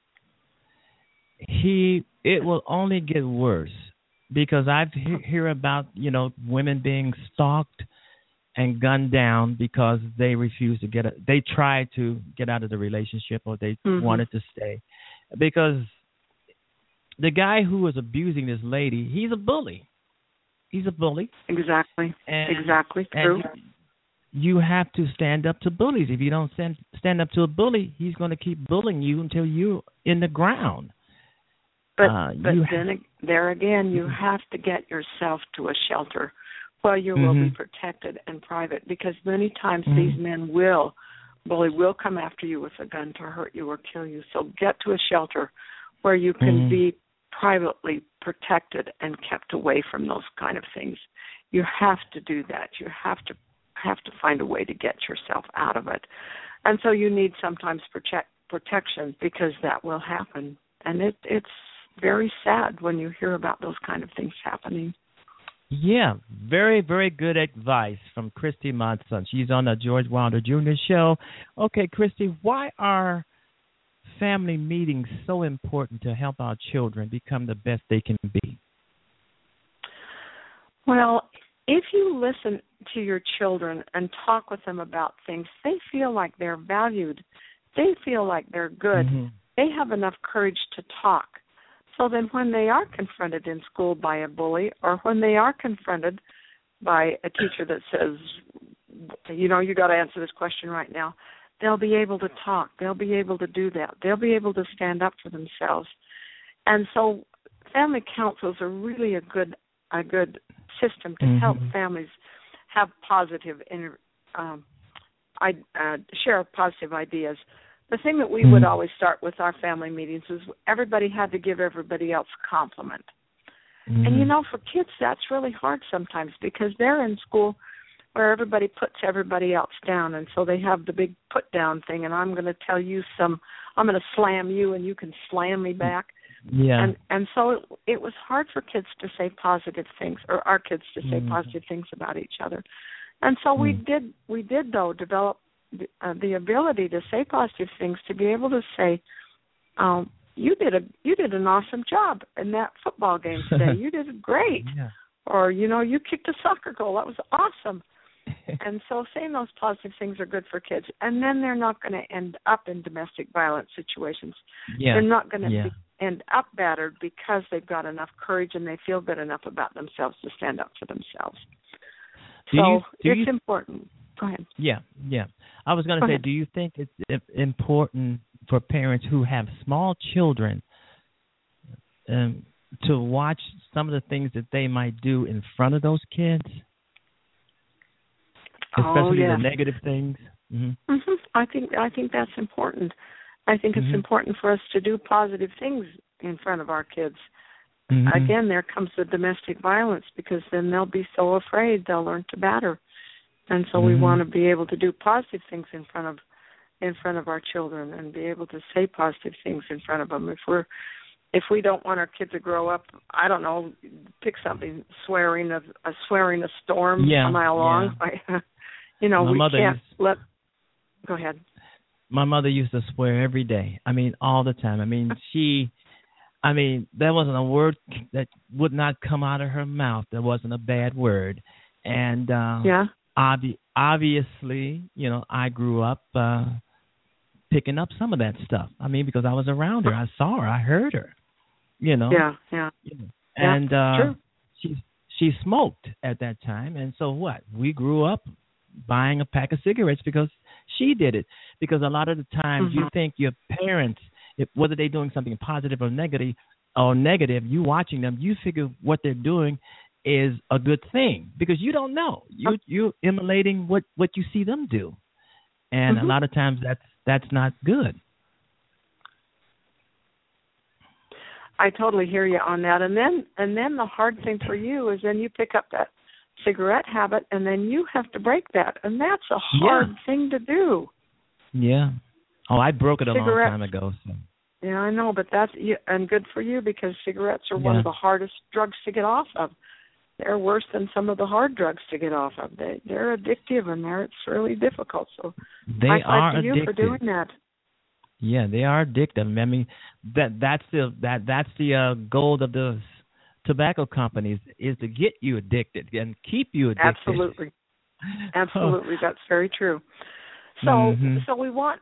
It will only get worse. Because I've hear about, women being stalked and gunned down because they refused to they tried to get out of the relationship or they wanted to stay. Because the guy who was abusing this lady, he's a bully. He's a bully. Exactly. Exactly. True. And you have to stand up to bullies. If you don't stand up to a bully, he's going to keep bullying you until you're in the ground. But then there again, you have to get yourself to a shelter where you will be protected and private, because many times these men will come after you with a gun to hurt you or kill you. So get to a shelter where you can be privately protected and kept away from those kind of things. You have to do that. You have to find a way to get yourself out of it. And so you need sometimes protection, because that will happen. And it's very sad when you hear about those kind of things happening. Yeah, very, very good advice from Christy Monson. She's on the George Wilder Jr. show. Okay, Christy, why are family meetings so important to help our children become the best they can be? Well, if you listen to your children and talk with them about things, they feel like they're valued. They feel like they're good. They have enough courage to talk. So then when they are confronted in school by a bully, or when they are confronted by a teacher that says, you got to answer this question right now, they'll be able to talk. They'll be able to do that. They'll be able to stand up for themselves. And so family councils are really a good system to help families have positive, share positive ideas. The thing that we would always start with our family meetings is everybody had to give everybody else a compliment. And, for kids, that's really hard sometimes, because they're in school where everybody puts everybody else down. And so they have the big put down thing, and I'm going to tell you I'm going to slam you and you can slam me back. Yeah. And so it was hard for kids to say positive things, or our kids to say positive things about each other. And so we did though develop the ability to say positive things, to be able to say, you did an awesome job in that football game today. You did great. Or, you kicked a soccer goal. That was awesome. And so saying those positive things are good for kids. And then they're not going to end up in domestic violence situations. They're not going to end up battered, because they've got enough courage and they feel good enough about themselves to stand up for themselves. It's important. Go ahead. Yeah. I was going to say, do you think it's important for parents who have small children to watch some of the things that they might do in front of those kids? Especially the negative things? I think that's important. I think it's important for us to do positive things in front of our kids. Again, there comes the domestic violence, because then they'll be so afraid they'll learn to batter. And so we want to be able to do positive things in front of our children, and be able to say positive things in front of them. If we don't want our kids to grow up, I don't know, pick something, swearing a storm a mile long. We can't let. Go ahead. My mother used to swear every day. I mean, all the time. I mean, there wasn't a word that would not come out of her mouth that wasn't a bad word. And obviously, I grew up picking up some of that stuff. I mean, because I was around her. I saw her. I heard her. you know. Yeah. And true. she smoked at that time, and so what? We grew up buying a pack of cigarettes because she did it. Because a lot of the times you think your parents, whether they're doing something positive or negative, you watching them, you figure what they're doing is a good thing because you don't know. You're emulating what you see them do, and a lot of times that's not good. I totally hear you on that. And then the hard thing for you is then you pick up that cigarette habit, and then you have to break that, and that's a hard thing to do. Yeah. Oh, I broke it a long time ago. So. Yeah, I know, but that's and good for you because cigarettes are one of the hardest drugs to get off of. They're worse than some of the hard drugs to get off of. They're addictive, and it's really difficult. So they are addictive. You for doing that. Yeah, they are addictive. I mean, that's the goal of the tobacco companies is to get you addicted and keep you addicted. Absolutely, that's very true. So we want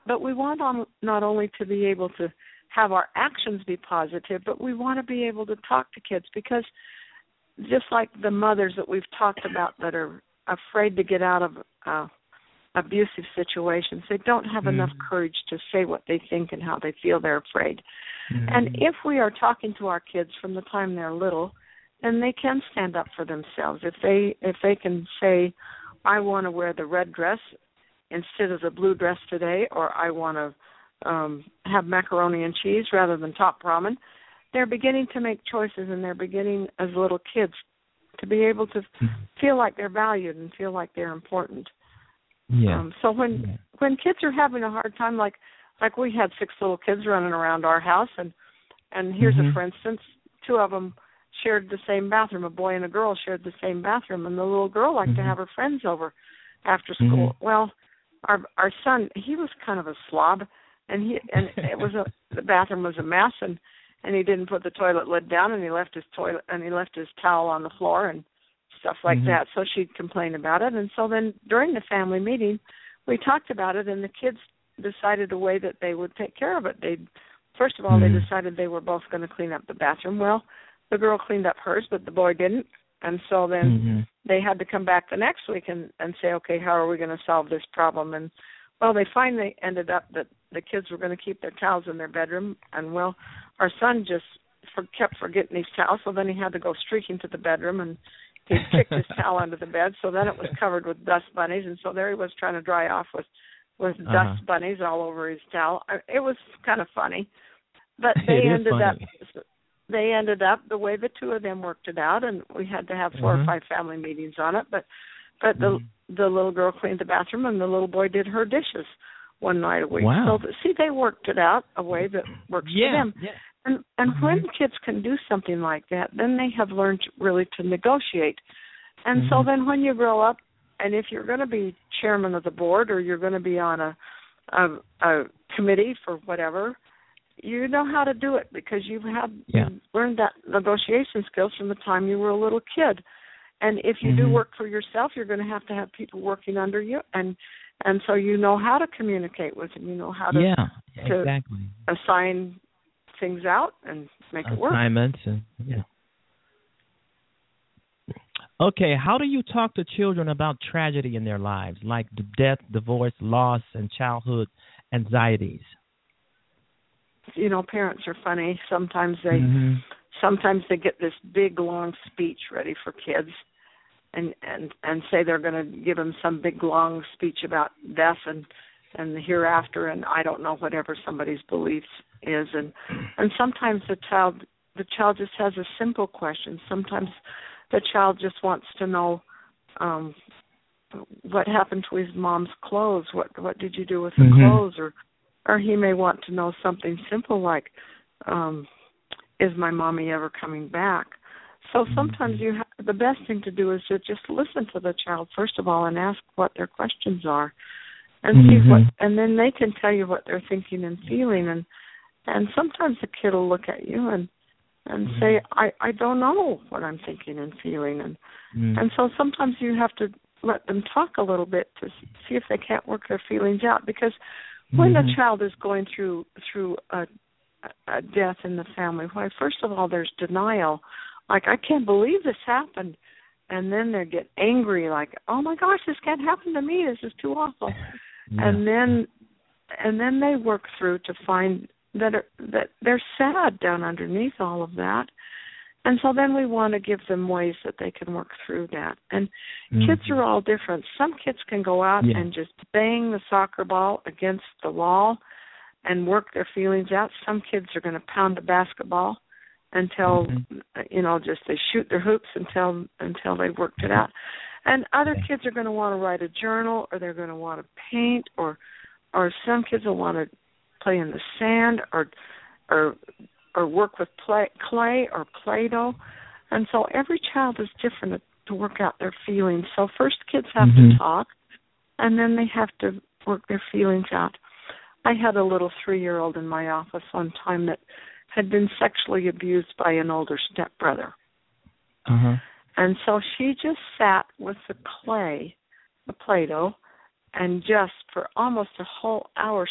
not only to be able to have our actions be positive, but we want to be able to talk to kids because just like the mothers that we've talked about that are afraid to get out of abusive situations, they don't have enough courage to say what they think and how they feel. They're afraid. And if we are talking to our kids from the time they're little, then they can stand up for themselves. If they can say, I want to wear the red dress instead of the blue dress today, or I want to have macaroni and cheese rather than top ramen, they're beginning to make choices, and they're beginning as little kids to be able to feel like they're valued and feel like they're important. Yeah. So when kids are having a hard time, like we had 6 little kids running around our house, and here's a for instance, 2 of them shared the same bathroom. A boy and a girl shared the same bathroom, and the little girl liked to have her friends over after school. Well, our son, he was kind of a slob, and the bathroom was a mess, and he didn't put the toilet lid down, and he left his towel on the floor and stuff like that. So she'd complain about it, and so then during the family meeting, we talked about it, and the kids decided a way that they would take care of it. First of all, they decided they were both going to clean up the bathroom. Well, the girl cleaned up hers, but the boy didn't. And so then they had to come back the next week and say, okay, how are we going to solve this problem? And, well, they finally ended up that the kids were going to keep their towels in their bedroom. And, well, our son just kept forgetting his towel, so then he had to go streaking to the bedroom, and he kicked his towel under the bed, so then it was covered with dust bunnies. And so there he was trying to dry off with dust bunnies all over his towel. It was kind of funny. But they ended up the way the 2 of them worked it out, and we had to have 4 or 5 family meetings on it. But the little girl cleaned the bathroom, and the little boy did her dishes one night a week. Wow. So see, they worked it out a way that works for them. Yeah. And when kids can do something like that, then they have learned really to negotiate. And so then when you grow up, and if you're going to be chairman of the board or you're going to be on a committee for whatever, you know how to do it because you've learned that negotiation skills from the time you were a little kid. And if you do work for yourself, you're going to have people working under you, and so you know how to communicate with them. You know how to assign things out and make it work. Assignments and Okay, how do you talk to children about tragedy in their lives, like death, divorce, loss, and childhood anxieties? You know, parents are funny. Sometimes they get this big long speech ready for kids, and say they're going to give them some big long speech about death and the hereafter, and I don't know, whatever somebody's beliefs is, and sometimes the child just has a simple question. Sometimes the child just wants to know what happened to his mom's clothes. What did you do with the clothes? Or he may want to know something simple like, is my mommy ever coming back? So sometimes the best thing to do is to just listen to the child first of all and ask what their questions are, and see and then they can tell you what they're thinking and feeling. And sometimes the kid will look at you and say, I don't know what I'm thinking and feeling. And so sometimes you have to let them talk a little bit to see if they can't work their feelings out. Because when a child is going through a a death in the family, why, first of all, there's denial. Like, I can't believe this happened. And then they get angry, like, oh, my gosh, this can't happen to me. This is too awful. Yeah. And then they work through to find that they're sad down underneath all of that. And so then we want to give them ways that they can work through that. And kids are all different. Some kids can go out and just bang the soccer ball against the wall and work their feelings out. Some kids are going to pound a basketball until, just they shoot their hoops until they've worked it out. And other kids are going to want to write a journal, or they're going to want to paint, or some kids will want to play in the sand, or work with clay or Play-Doh. And so every child is different to work out their feelings. So first kids have to talk, and then they have to work their feelings out. I had a little 3-year-old in my office one time that had been sexually abused by an older stepbrother. And so she just sat with the clay, the Play-Doh, and just for almost a whole hour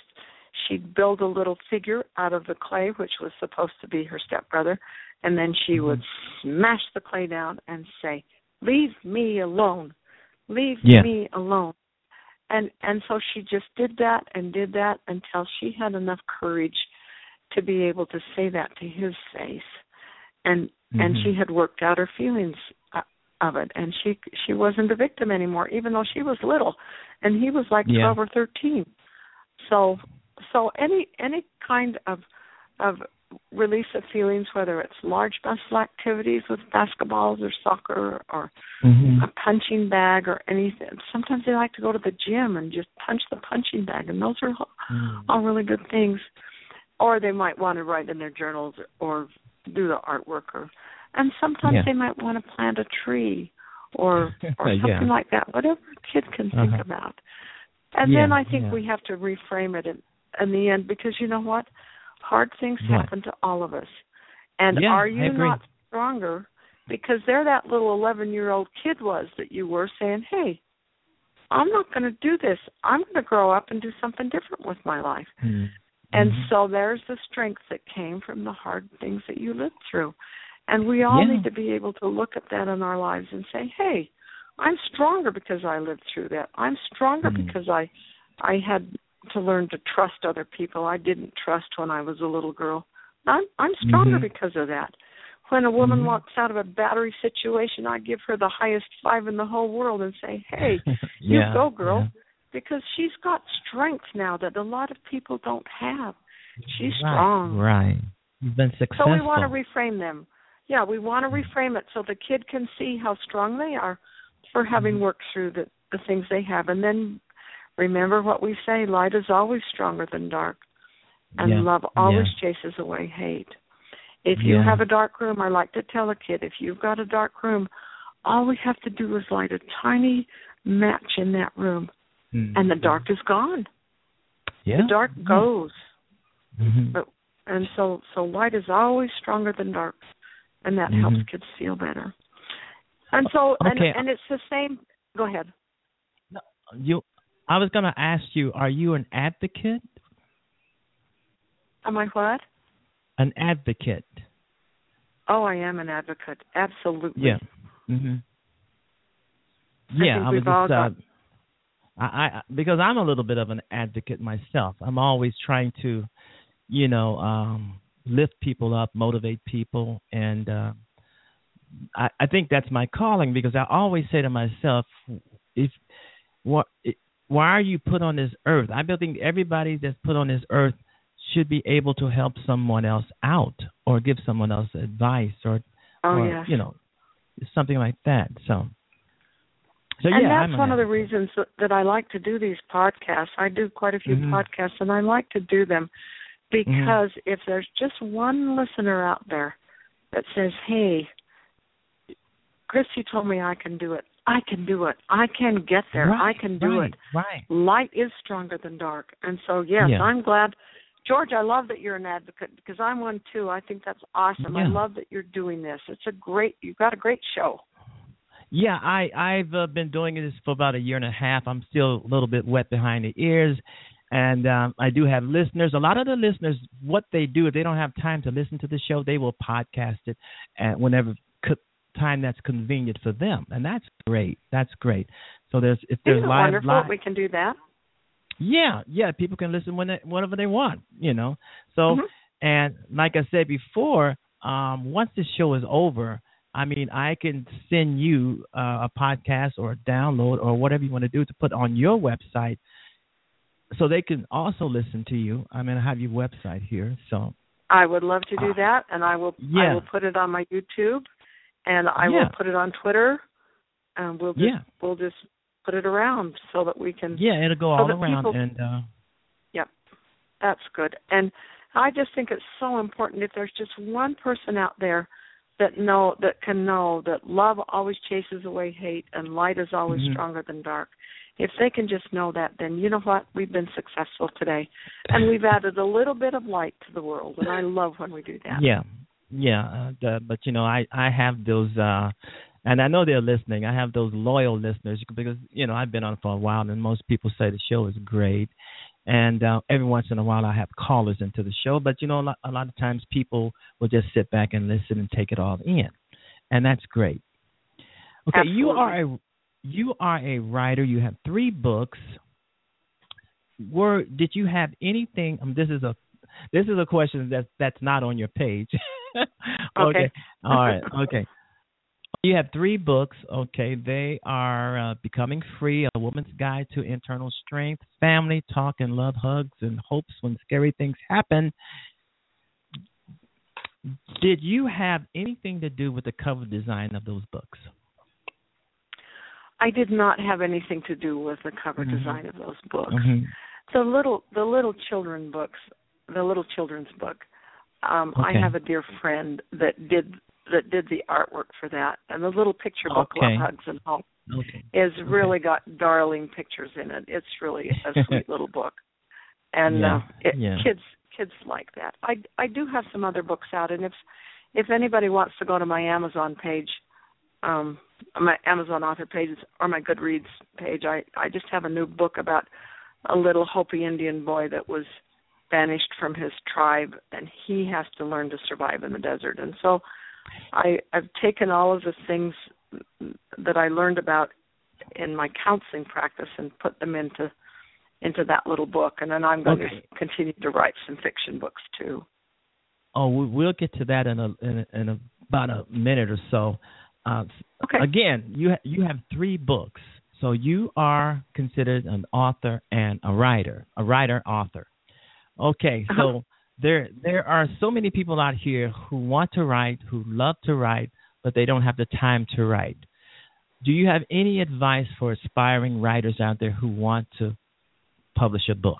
she'd build a little figure out of the clay, which was supposed to be her stepbrother, and then she would smash the clay down and say, "Leave me alone. Leave me alone." And so she just did that until she had enough courage to be able to say that to his face. And she had worked out her feelings of it, and she wasn't a victim anymore, even though she was little, and he was like 12 or 13. So any kind of release of feelings, whether it's large muscle activities with basketballs or soccer or a punching bag or anything. Sometimes they like to go to the gym and just punch the punching bag, and those are all really good things. Or they might want to write in their journals or do the artwork, and sometimes they might want to plant a tree or something like that, whatever a kid can think about. And then I think we have to reframe it in the end, because you know what? Hard things happen to all of us. And are you not stronger because they're that little 11-year-old kid was that you were saying, hey, I'm not going to do this. I'm going to grow up and do something different with my life. And so there's the strength that came from the hard things that you lived through. And we all need to be able to look at that in our lives and say, hey, I'm stronger because I lived through that. I'm stronger because I had to learn to trust other people I didn't trust when I was a little girl. I'm stronger because of that. When a woman walks out of a battery situation, I give her the highest 5 in the whole world and say, hey, you go, girl, because she's got strength now that a lot of people don't have. She's strong. Right. You've been successful. So we want to reframe them. Yeah, we want to reframe it so the kid can see how strong they are for having worked through the things they have. And then remember what we say, light is always stronger than dark, and love always chases away hate. If you have a dark room, I like to tell a kid, if you've got a dark room, all we have to do is light a tiny match in that room, and the dark is gone. The dark goes. And so light is always stronger than dark, and that helps kids feel better. And so, and it's the same. Go ahead. No, I was going to ask you, are you an advocate? Am I what? An advocate. Oh, I am an advocate. Absolutely. Yeah. I was just, because I'm a little bit of an advocate myself. I'm always trying to, lift people up, motivate people, and I think that's my calling, because I always say to myself, why are you put on this earth? I think everybody that's put on this earth should be able to help someone else out or give someone else advice or something like that. So and that's one of the reasons that I like to do these podcasts. I do quite a few podcasts, and I like to do them because if there's just one listener out there that says, hey, Christy told me I can do it. I can do it. I can get there. I can do it. Right. Light is stronger than dark. And so, yes, I'm glad. George, I love that you're an advocate, because I'm one too. I think that's awesome. I love that you're doing this. You've got a great show. Yeah, I've been doing this for about a year and a half. I'm still a little bit wet behind the ears, And I do have listeners. A lot of the listeners, what they do, if they don't have time to listen to the show, they will podcast it at whenever time that's convenient for them, and that's great. That's great. So there's live, we can do that. Yeah, people can listen whenever they want, So, and like I said before, once the show is over, I mean, I can send you a podcast or a download or whatever you want to do to put on your website, so they can also listen to you. I mean, I have your website here, so I would love to do that, and I will put it on my YouTube, and I will put it on Twitter, and we'll just put it around so that we can. Yeah, it'll go all around, and that's good. And I just think it's so important if there's just one person out there that can know that love always chases away hate and light is always stronger than dark. If they can just know that, then you know what? We've been successful today. And we've added a little bit of light to the world, and I love when we do that. But, I have those, and I know they're listening. I have those loyal listeners because, I've been on for a while, and most people say the show is great. And every once in a while I have callers into the show. But, a lot of times people will just sit back and listen and take it all in. And that's great. Okay, Absolutely. You are a writer. You have 3 books. Did you have anything? This is a question that's not on your page. Okay. All right. Okay. You have 3 books. Okay. They are Becoming Free: A Woman's Guide to Internal Strength, Family Talk and Love, Hugs and Hopes When Scary Things Happen. Did you have anything to do with the cover design of those books? I did not have anything to do with the cover design of those books. The little children's book. I have a dear friend that did the artwork for that, and the little picture book, Love, Hugs and Hope, is really got darling pictures in it. It's really a sweet little book, and kids like that. I do have some other books out, and if anybody wants to go to my Amazon page, my Amazon author page or my Goodreads page, I just have a new book about a little Hopi Indian boy that was banished from his tribe, and he has to learn to survive in the desert. And so I've taken all of the things that I learned about in my counseling practice and put them into that little book, and then I'm going to continue to write some fiction books too. Oh, we'll get to that in about a minute or so. Again, you have 3 books, so you are considered an author and a writer-author. Okay, so there are so many people out here who want to write, who love to write, but they don't have the time to write. Do you have any advice for aspiring writers out there who want to publish a book?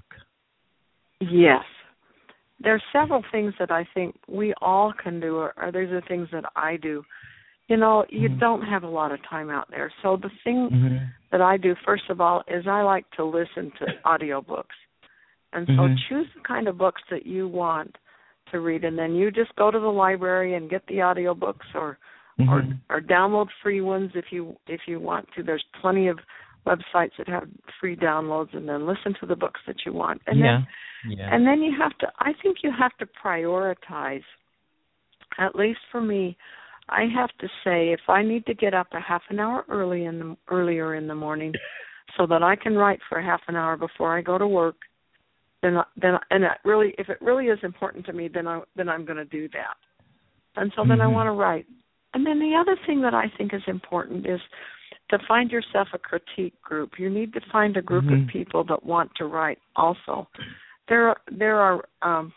Yes. There are several things that I think we all can do, or these are things that I do. You don't have a lot of time out there. So the thing that I do, first of all, is I like to listen to audiobooks. And so choose the kind of books that you want to read, and then you just go to the library and get the audiobooks or download free ones if you want to. There's plenty of websites that have free downloads, and then listen to the books that you want. And then you have to, I think you have to prioritize. At least for me, I have to say, if I need to get up a half an hour earlier in the morning so that I can write for half an hour before I go to work, then if it really is important to me, then I'm going to do that. And so then I want to write. And then the other thing that I think is important is to find yourself a critique group. You need to find a group of people that want to write also. There are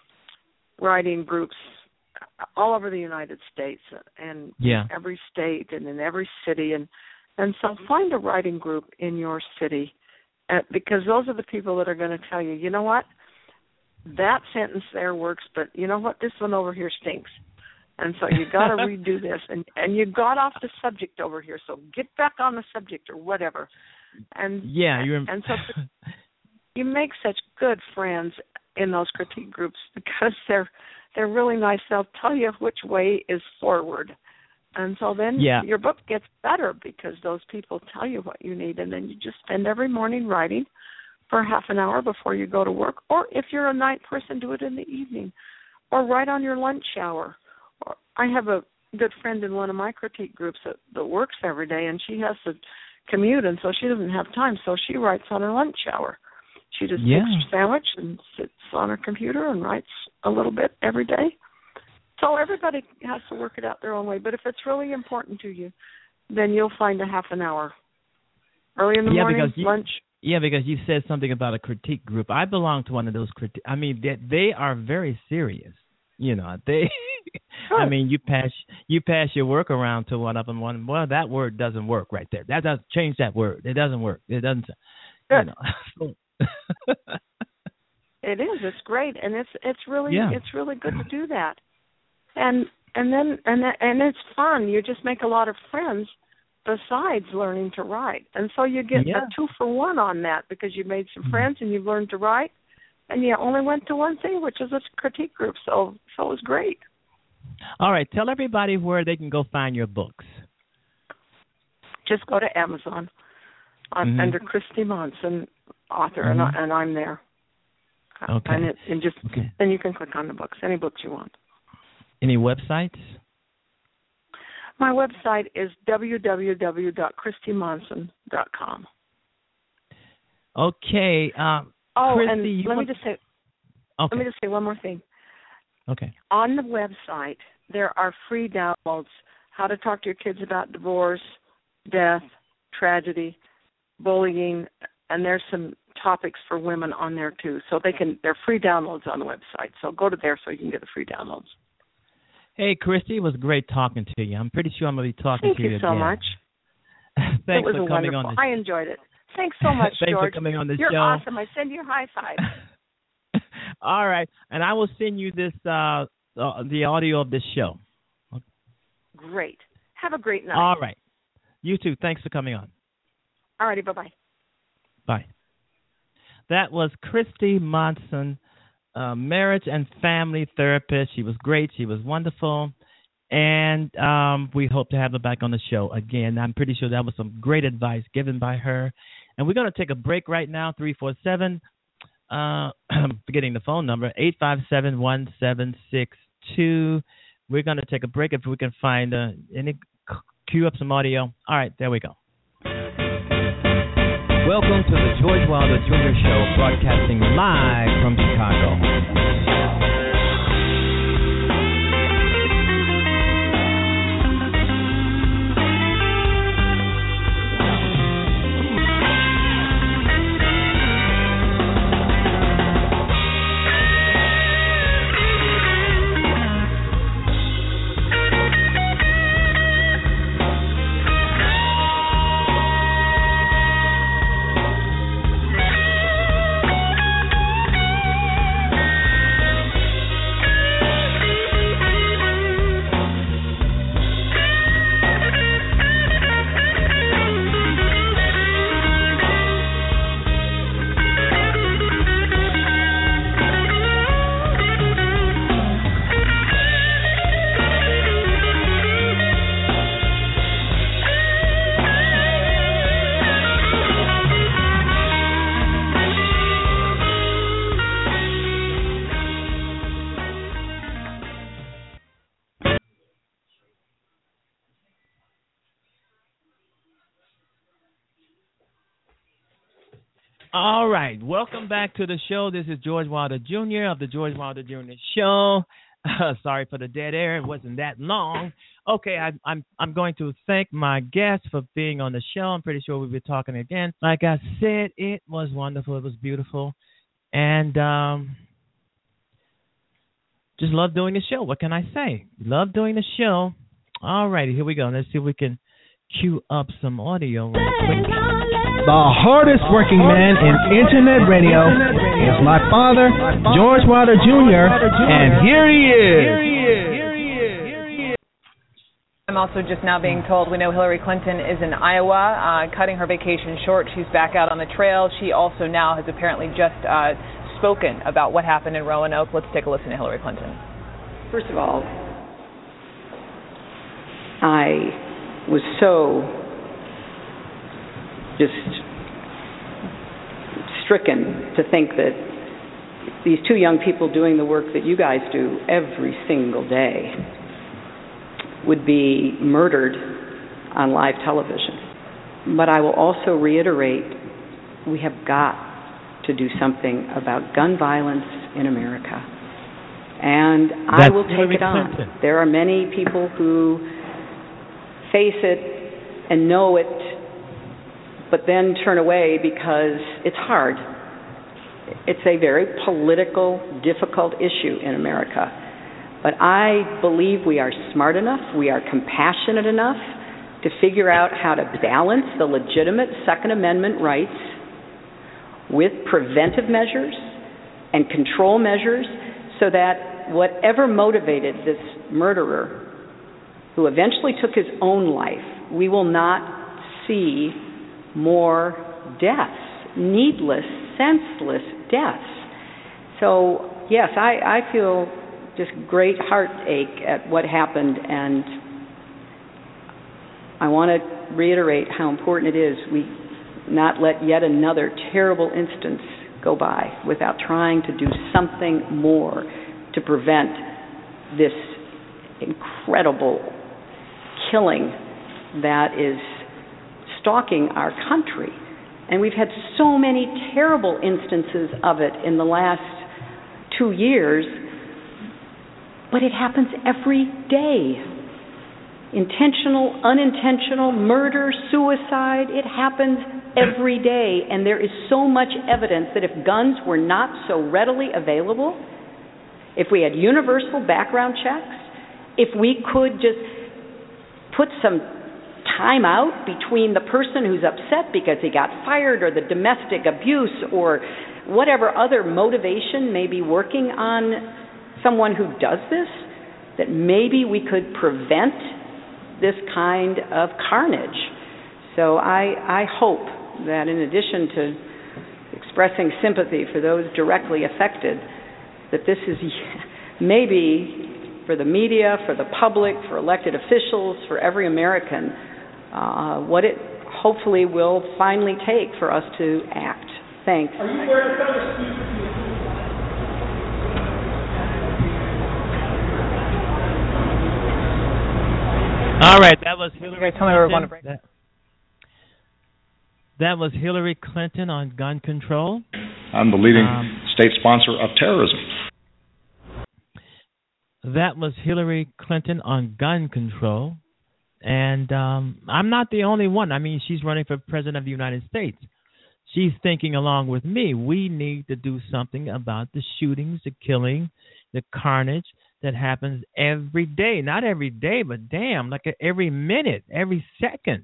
writing groups all over the United States and in every state and in every city. And so find a writing group in your city because those are the people that are going to tell you, you know what, that sentence there works, but you know what, this one over here stinks. And so you got to redo this, and you got off the subject over here, so get back on the subject or whatever. And and so you make such good friends in those critique groups because they're really nice. They'll tell you which way is forward. And so then your book gets better because those people tell you what you need, and then you just spend every morning writing for half an hour before you go to work. Or if you're a night person, do it in the evening. Or right on your lunch hour. Or I have a good friend in one of my critique groups that works every day, and she has to commute, and so she doesn't have time. So she writes on her lunch hour. She just takes her sandwich and sits on her computer and writes a little bit every day. So everybody has to work it out their own way. But if it's really important to you, then you'll find a half an hour. Early in the morning, lunch. Yeah, because you said something about a critique group. I belong to one of those critique. I mean, they are very serious. You know, they. Sure. I mean, you pass your work around to one of them. Well, that word doesn't work right there. That doesn't change that word. It doesn't work. It doesn't. Good. You know. It is. It's great, and it's really good to do that. And it's fun. You just make a lot of friends besides learning to write, and so you get a 2-for-1 on that because you made some friends and you've learned to write, and you only went to one thing, which is a critique group. So it was great. All right, tell everybody where they can go find your books. Just go to Amazon under Christy Monson, author, and I'm there. Okay. And you can click on the books, any books you want. Any websites? My website is www.christymonson.com. Okay. Christy, let me just say one more thing. Okay. On the website, there are free downloads: how to talk to your kids about divorce, death, tragedy, bullying, and there's some topics for women on there too. So they're free downloads on the website. So go to there so you can get the free downloads. Hey, Christy, it was great talking to you. I'm pretty sure I'm going to be talking to you again. Thank you so much. Thanks for coming on the show. I enjoyed it. Thanks so much, Thanks George. for coming on the You're show. You're awesome. I send you a high five. All right, and I will send you this the audio of this show. Great. Have a great night. All right. You too. Thanks for coming on. All righty. Bye-bye. Bye. That was Christy Monson, marriage and family therapist. She was great. She was wonderful. And we hope to have her back on the show again. I'm pretty sure that was some great advice given by her. And we're going to take a break right now, 347. Forgetting the phone number, 857-1762. We're going to take a break if we can find cue up some audio. All right, there we go. Welcome to the George Wilder Jr. Show, broadcasting live from Chicago. All right, welcome back to the show. This is George Wilder Jr. of the George Wilder Jr. Show. Sorry for the dead air; it wasn't that long. Okay, I'm going to thank my guests for being on the show. I'm pretty sure we'll be talking again. Like I said, it was wonderful. It was beautiful, and just love doing the show. What can I say? Love doing the show. All righty, here we go. Let's see if we can cue up some audio right quick. The hardest working man in Internet radio is my father, George Wilder Jr., and here he is. I'm also just now being told we know Hillary Clinton is in Iowa, cutting her vacation short. She's back out on the trail. She also now has apparently just spoken about what happened in Roanoke. Let's take a listen to Hillary Clinton. First of all, I was so just stricken to think that these two young people doing the work that you guys do every single day would be murdered on live television. But I will also reiterate, we have got to do something about gun violence in America. And I will take it on. There are many people who face it and know it, but then turn away because it's hard. It's a very political, difficult issue in America. But I believe we are smart enough, we are compassionate enough to figure out how to balance the legitimate Second Amendment rights with preventive measures and control measures so that whatever motivated this murderer who eventually took his own life, we will not see more deaths, needless, senseless deaths. So, yes, I feel just great heartache at what happened, and I want to reiterate how important it is we not let yet another terrible instance go by without trying to do something more to prevent this incredible killing that is stalking our country. And we've had so many terrible instances of it in the last 2 years, but it happens every day. Intentional, unintentional, murder, suicide, it happens every day. And there is so much evidence that if guns were not so readily available, if we had universal background checks, if we could just put some time out between the person who's upset because he got fired or the domestic abuse or whatever other motivation may be working on someone who does this, that maybe we could prevent this kind of carnage. So I hope that in addition to expressing sympathy for those directly affected, that this is maybe for the media, for the public, for elected officials, for every American, what it hopefully will finally take for us to act. Thanks. Are you aware of that? All right, that was Hillary Tell me we're going to break. That was Hillary Clinton on gun control. I'm the leading state sponsor of terrorism. That was Hillary Clinton on gun control. And I'm not the only one. I mean, she's running for president of the United States. She's thinking along with me, we need to do something about the shootings, the killing, the carnage that happens every day. Not every day, but damn, like every minute, every second.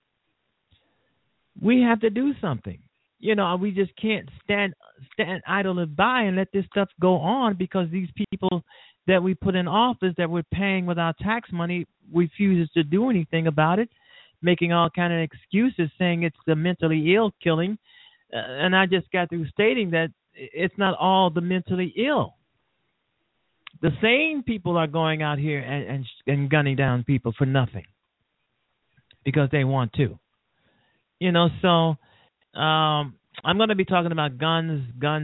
We have to do something. You know, we just can't stand idly by and let this stuff go on because these people that we put in office that we're paying with our tax money refuses to do anything about it, making all kind of excuses, saying it's the mentally ill killing. And I just got through stating that it's not all the mentally ill. The sane people are going out here and gunning down people for nothing because they want to. You know, so I'm going to be talking about guns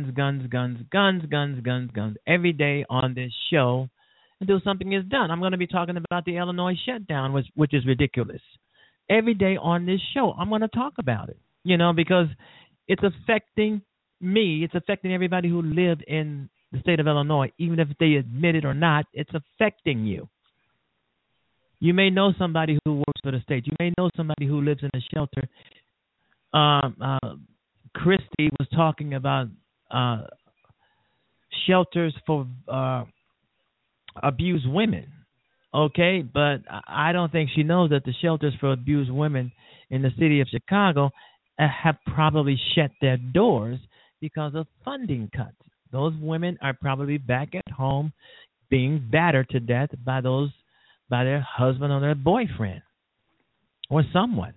every day on this show until something is done. I'm going to be talking about the Illinois shutdown, which is ridiculous. Every day on this show, I'm going to talk about it, you know, because it's affecting me. It's affecting everybody who live in the state of Illinois, even if they admit it or not. It's affecting you. You may know somebody who works for the state. You may know somebody who lives in a shelter. Christy was talking about shelters for abused women, okay? But I don't think she knows that the shelters for abused women in the city of Chicago have probably shut their doors because of funding cuts. Those women are probably back at home being battered to death by their husband or their boyfriend or someone.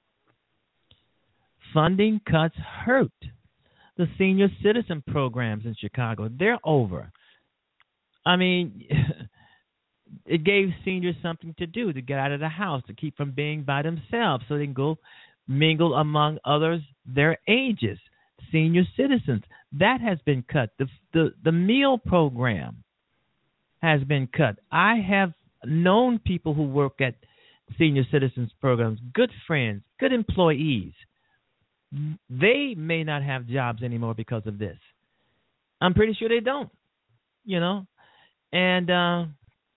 Funding cuts hurt. The senior citizen programs in Chicago, they're over. I mean, it gave seniors something to do, to get out of the house, to keep from being by themselves so they can go mingle among others their ages. senior citizens. That has been cut. The meal program has been cut. I have known people who work at senior citizens programs, good friends, good employees. They may not have jobs anymore because of this. I'm pretty sure they don't, and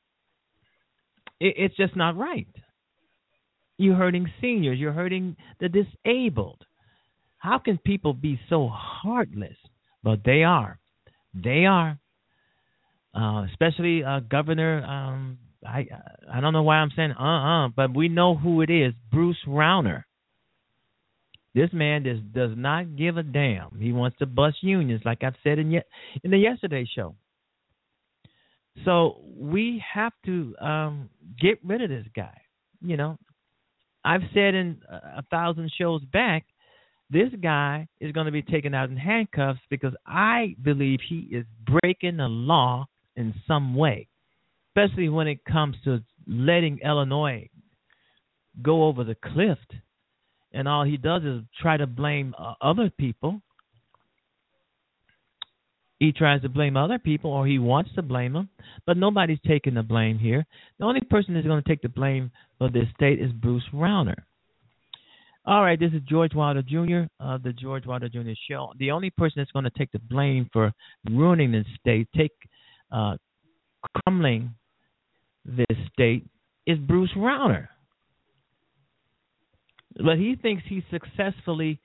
it's just not right. You're hurting seniors. You're hurting the disabled. How can people be so heartless? But they are. They are. Especially Governor, I don't know why I'm saying but we know who it is, Bruce Rauner. This man does not give a damn. He wants to bust unions, like I've said in the yesterday show. So we have to get rid of this guy. I've said in 1,000 shows back, this guy is going to be taken out in handcuffs because I believe he is breaking the law in some way, especially when it comes to letting Illinois go over the cliff. And all he does is try to blame other people. He tries to blame other people, or he wants to blame them, but nobody's taking the blame here. The only person that's going to take the blame for this state is Bruce Rauner. All right, this is George Wilder Jr., the George Wilder Jr. Show. The only person that's going to take the blame for ruining this state, crumbling this state, is Bruce Rauner. But he thinks he's successfully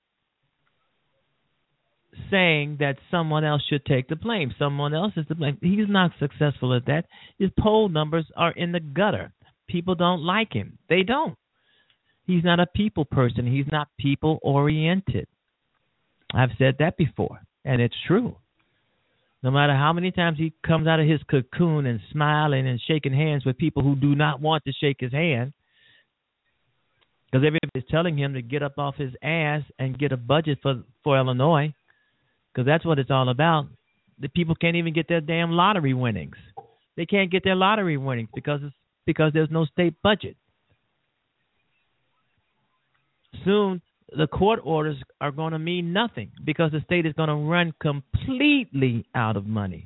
saying that someone else should take the blame. Someone else is to blame. He's not successful at that. His poll numbers are in the gutter. People don't like him. They don't. He's not a people person. He's not people-oriented. I've said that before, and it's true. No matter how many times he comes out of his cocoon and smiling and shaking hands with people who do not want to shake his hand, because everybody's telling him to get up off his ass and get a budget for Illinois, because that's what it's all about. The people can't even get their damn lottery winnings. They can't get their lottery winnings because there's no state budget. Soon, the court orders are going to mean nothing because the state is going to run completely out of money.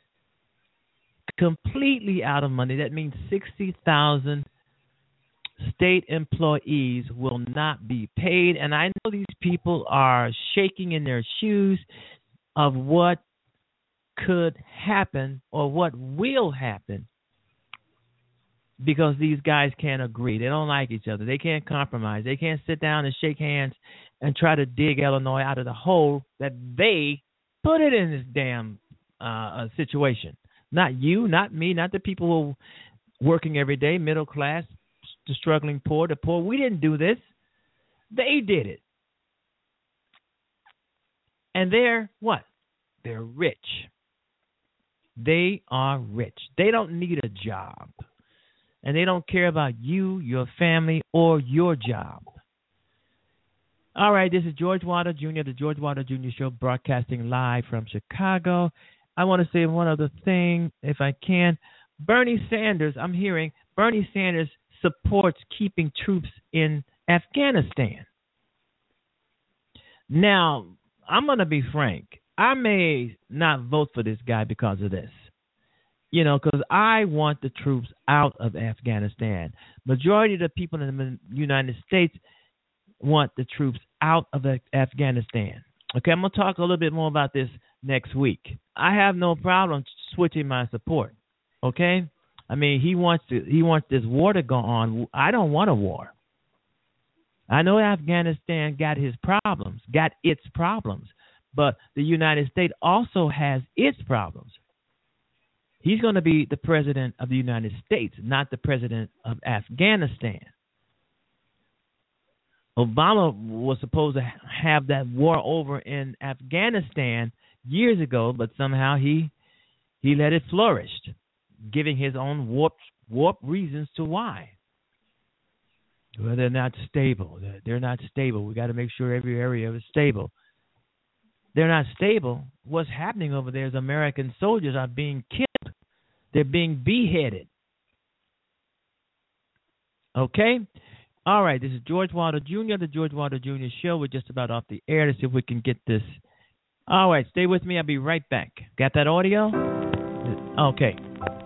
Completely out of money. That means 60,000 state employees will not be paid. And I know these people are shaking in their shoes of what could happen or what will happen because these guys can't agree. They don't like each other. They can't compromise. They can't sit down and shake hands and try to dig Illinois out of the hole that they put it in this damn situation. Not you, not me, not the people who are working every day, middle class, the struggling poor, the poor. We didn't do this. They did it. And they're what? They're rich. They are rich. They don't need a job. And they don't care about you, your family, or your job. All right, this is George Wilder Jr., the George Wilder Jr. Show, broadcasting live from Chicago. I want to say one other thing, if I can. Bernie Sanders, I'm hearing Bernie Sanders supports keeping troops in Afghanistan. Now, I'm going to be frank. I may not vote for this guy because of this. Because I want the troops out of Afghanistan. Majority of the people in the United States want the troops out of Afghanistan. Okay, I'm going to talk a little bit more about this next week. I have no problem switching my support. Okay? I mean, he wants this war to go on. I don't want a war. I know Afghanistan got its problems, but the United States also has its problems. He's going to be the president of the United States, not the president of Afghanistan. Obama was supposed to have that war over in Afghanistan years ago, but somehow he let it flourish, giving his own warped reasons to why. Well, they're not stable. They're not stable. We got to make sure every area is stable. They're not stable. What's happening over there is American soldiers are being killed. They're being beheaded. Okay? All right, this is George Wilder Jr., the George Wilder Jr. Show. We're just about off the air to see if we can get this. All right, stay with me. I'll be right back. Got that audio? Okay.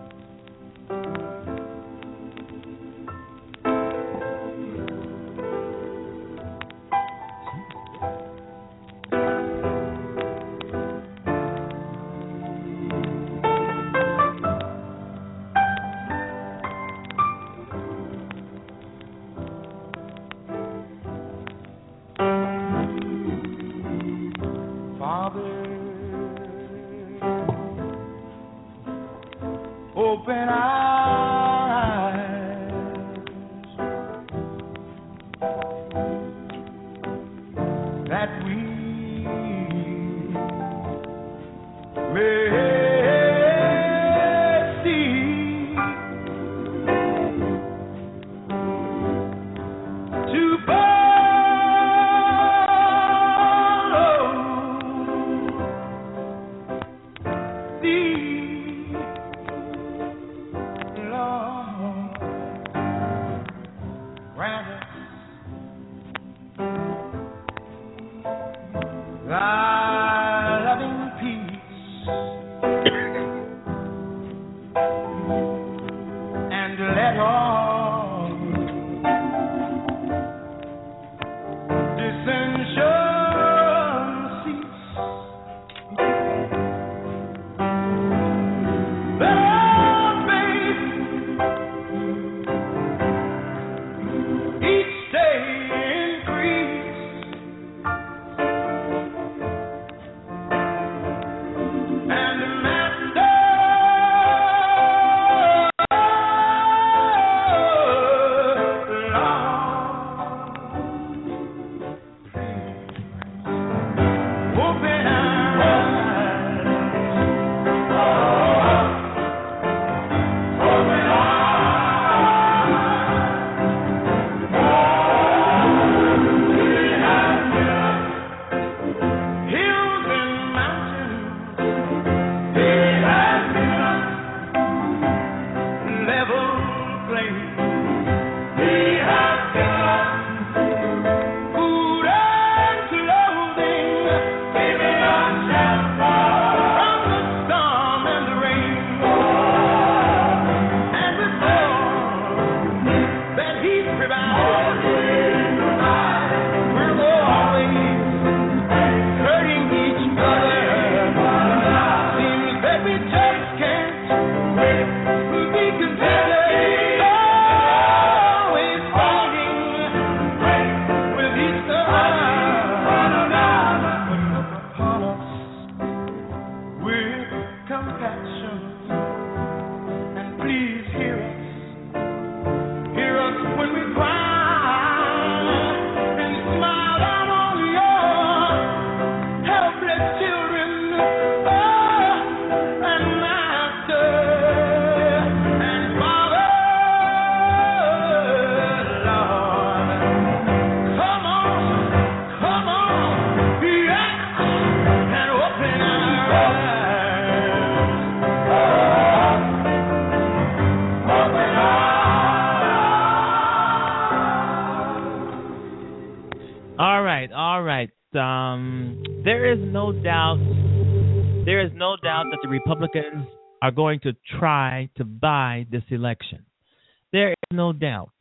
There is no doubt that the Republicans are going to try to buy this election. There is no doubt.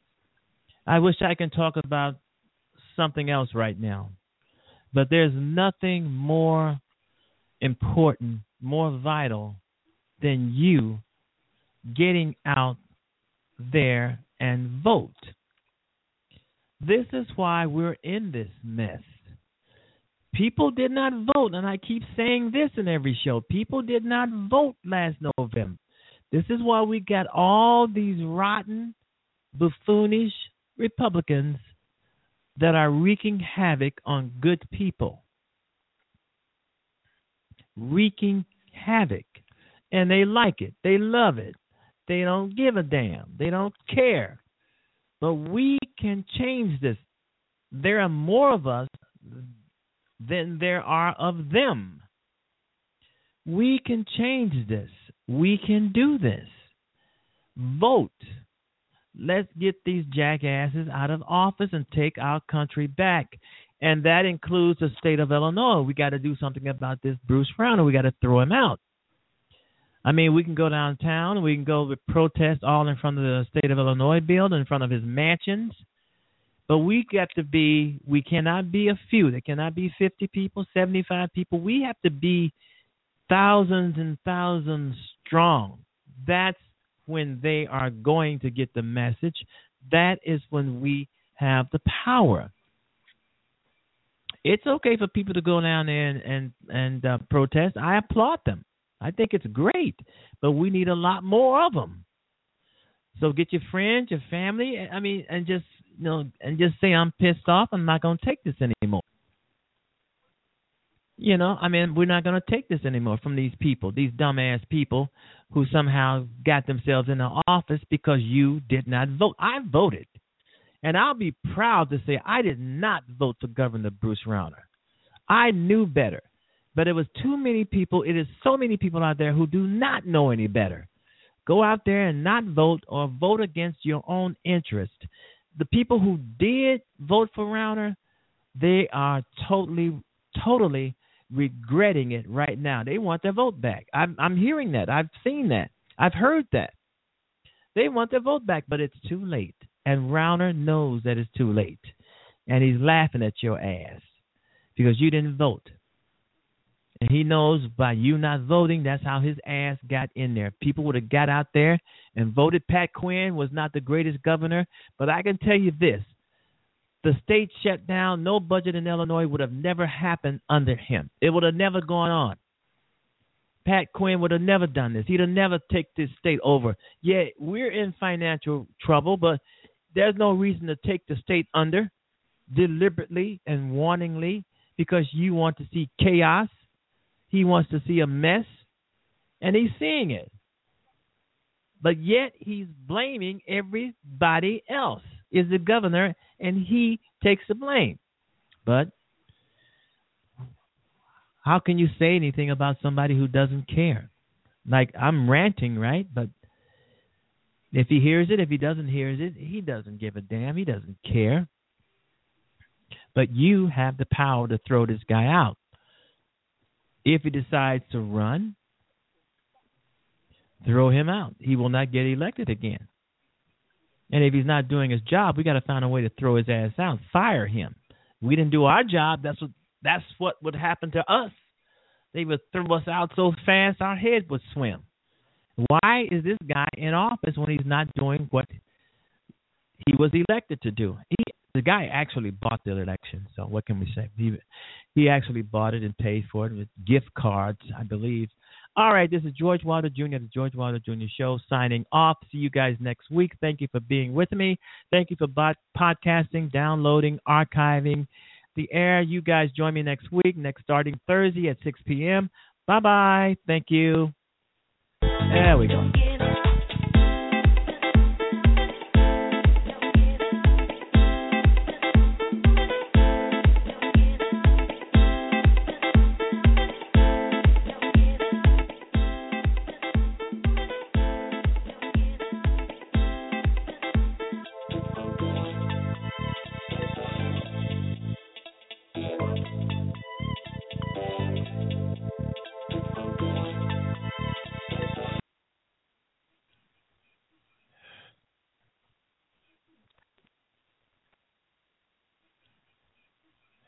I wish I could talk about something else right now, but there's nothing more important, more vital than you getting out there and vote. This is why we're in this mess. People did not vote, and I keep saying this in every show. People did not vote last November. This is why we got all these rotten, buffoonish Republicans that are wreaking havoc on good people. Wreaking havoc. And they like it. They love it. They don't give a damn. They don't care. But we can change this. There are more of us than there are of them. We can change this. We can do this. Vote. Let's get these jackasses out of office and take our country back. And that includes the state of Illinois. We got to do something about this Bruce Rauner. We got to throw him out. I mean, we can go downtown. We can go protest all in front of the state of Illinois building, in front of his mansions. But we cannot be a few. There cannot be 50 people, 75 people. We have to be thousands and thousands strong. That's when they are going to get the message. That is when we have the power. It's okay for people to go down there and protest. I applaud them. I think it's great, but we need a lot more of them. So get your friends, your family, and just say, I'm pissed off. I'm not going to take this anymore. We're not going to take this anymore from these people, these dumbass people who somehow got themselves in the office because you did not vote. I voted. And I'll be proud to say I did not vote for Governor Bruce Rauner. I knew better. But it was too many people. It is so many people out there who do not know any better. Go out there and not vote or vote against your own interest. The people who did vote for Rauner, they are totally regretting it right now. They want their vote back. I'm hearing that. I've seen that. I've heard that. They want their vote back, but it's too late. And Rauner knows that it's too late. And he's laughing at your ass because you didn't vote. And he knows by you not voting, that's how his ass got in there. People would have got out there and voted. Pat Quinn was not the greatest governor, but I can tell you this. The state shut down. No budget in Illinois would have never happened under him. It would have never gone on. Pat Quinn would have never done this. He'd have never taken this state over. Yeah, we're in financial trouble, but there's no reason to take the state under deliberately and warningly because you want to see chaos. He wants to see a mess, and he's seeing it. But yet he's blaming everybody else. Is the governor, and he takes the blame. But how can you say anything about somebody who doesn't care? Like, I'm ranting, right? But if he hears it, if he doesn't hear it, he doesn't give a damn. He doesn't care. But you have the power to throw this guy out. If he decides to run, throw him out. He will not get elected again. And if he's not doing his job, we got to find a way to throw his ass out. Fire him. We didn't do our job. That's what would happen to us. They would throw us out so fast our head would swim. Why is this guy in office when he's not doing what he was elected to do? The guy actually bought the election, so what can we say? He actually bought it and paid for it with gift cards, I believe. All right, this is George Wilder Jr., the George Wilder Jr. Show, signing off. See you guys next week. Thank you for being with me. Thank you for podcasting, downloading, archiving the air. You guys join me next week, starting Thursday at 6 p.m. Bye-bye. Thank you. There we go.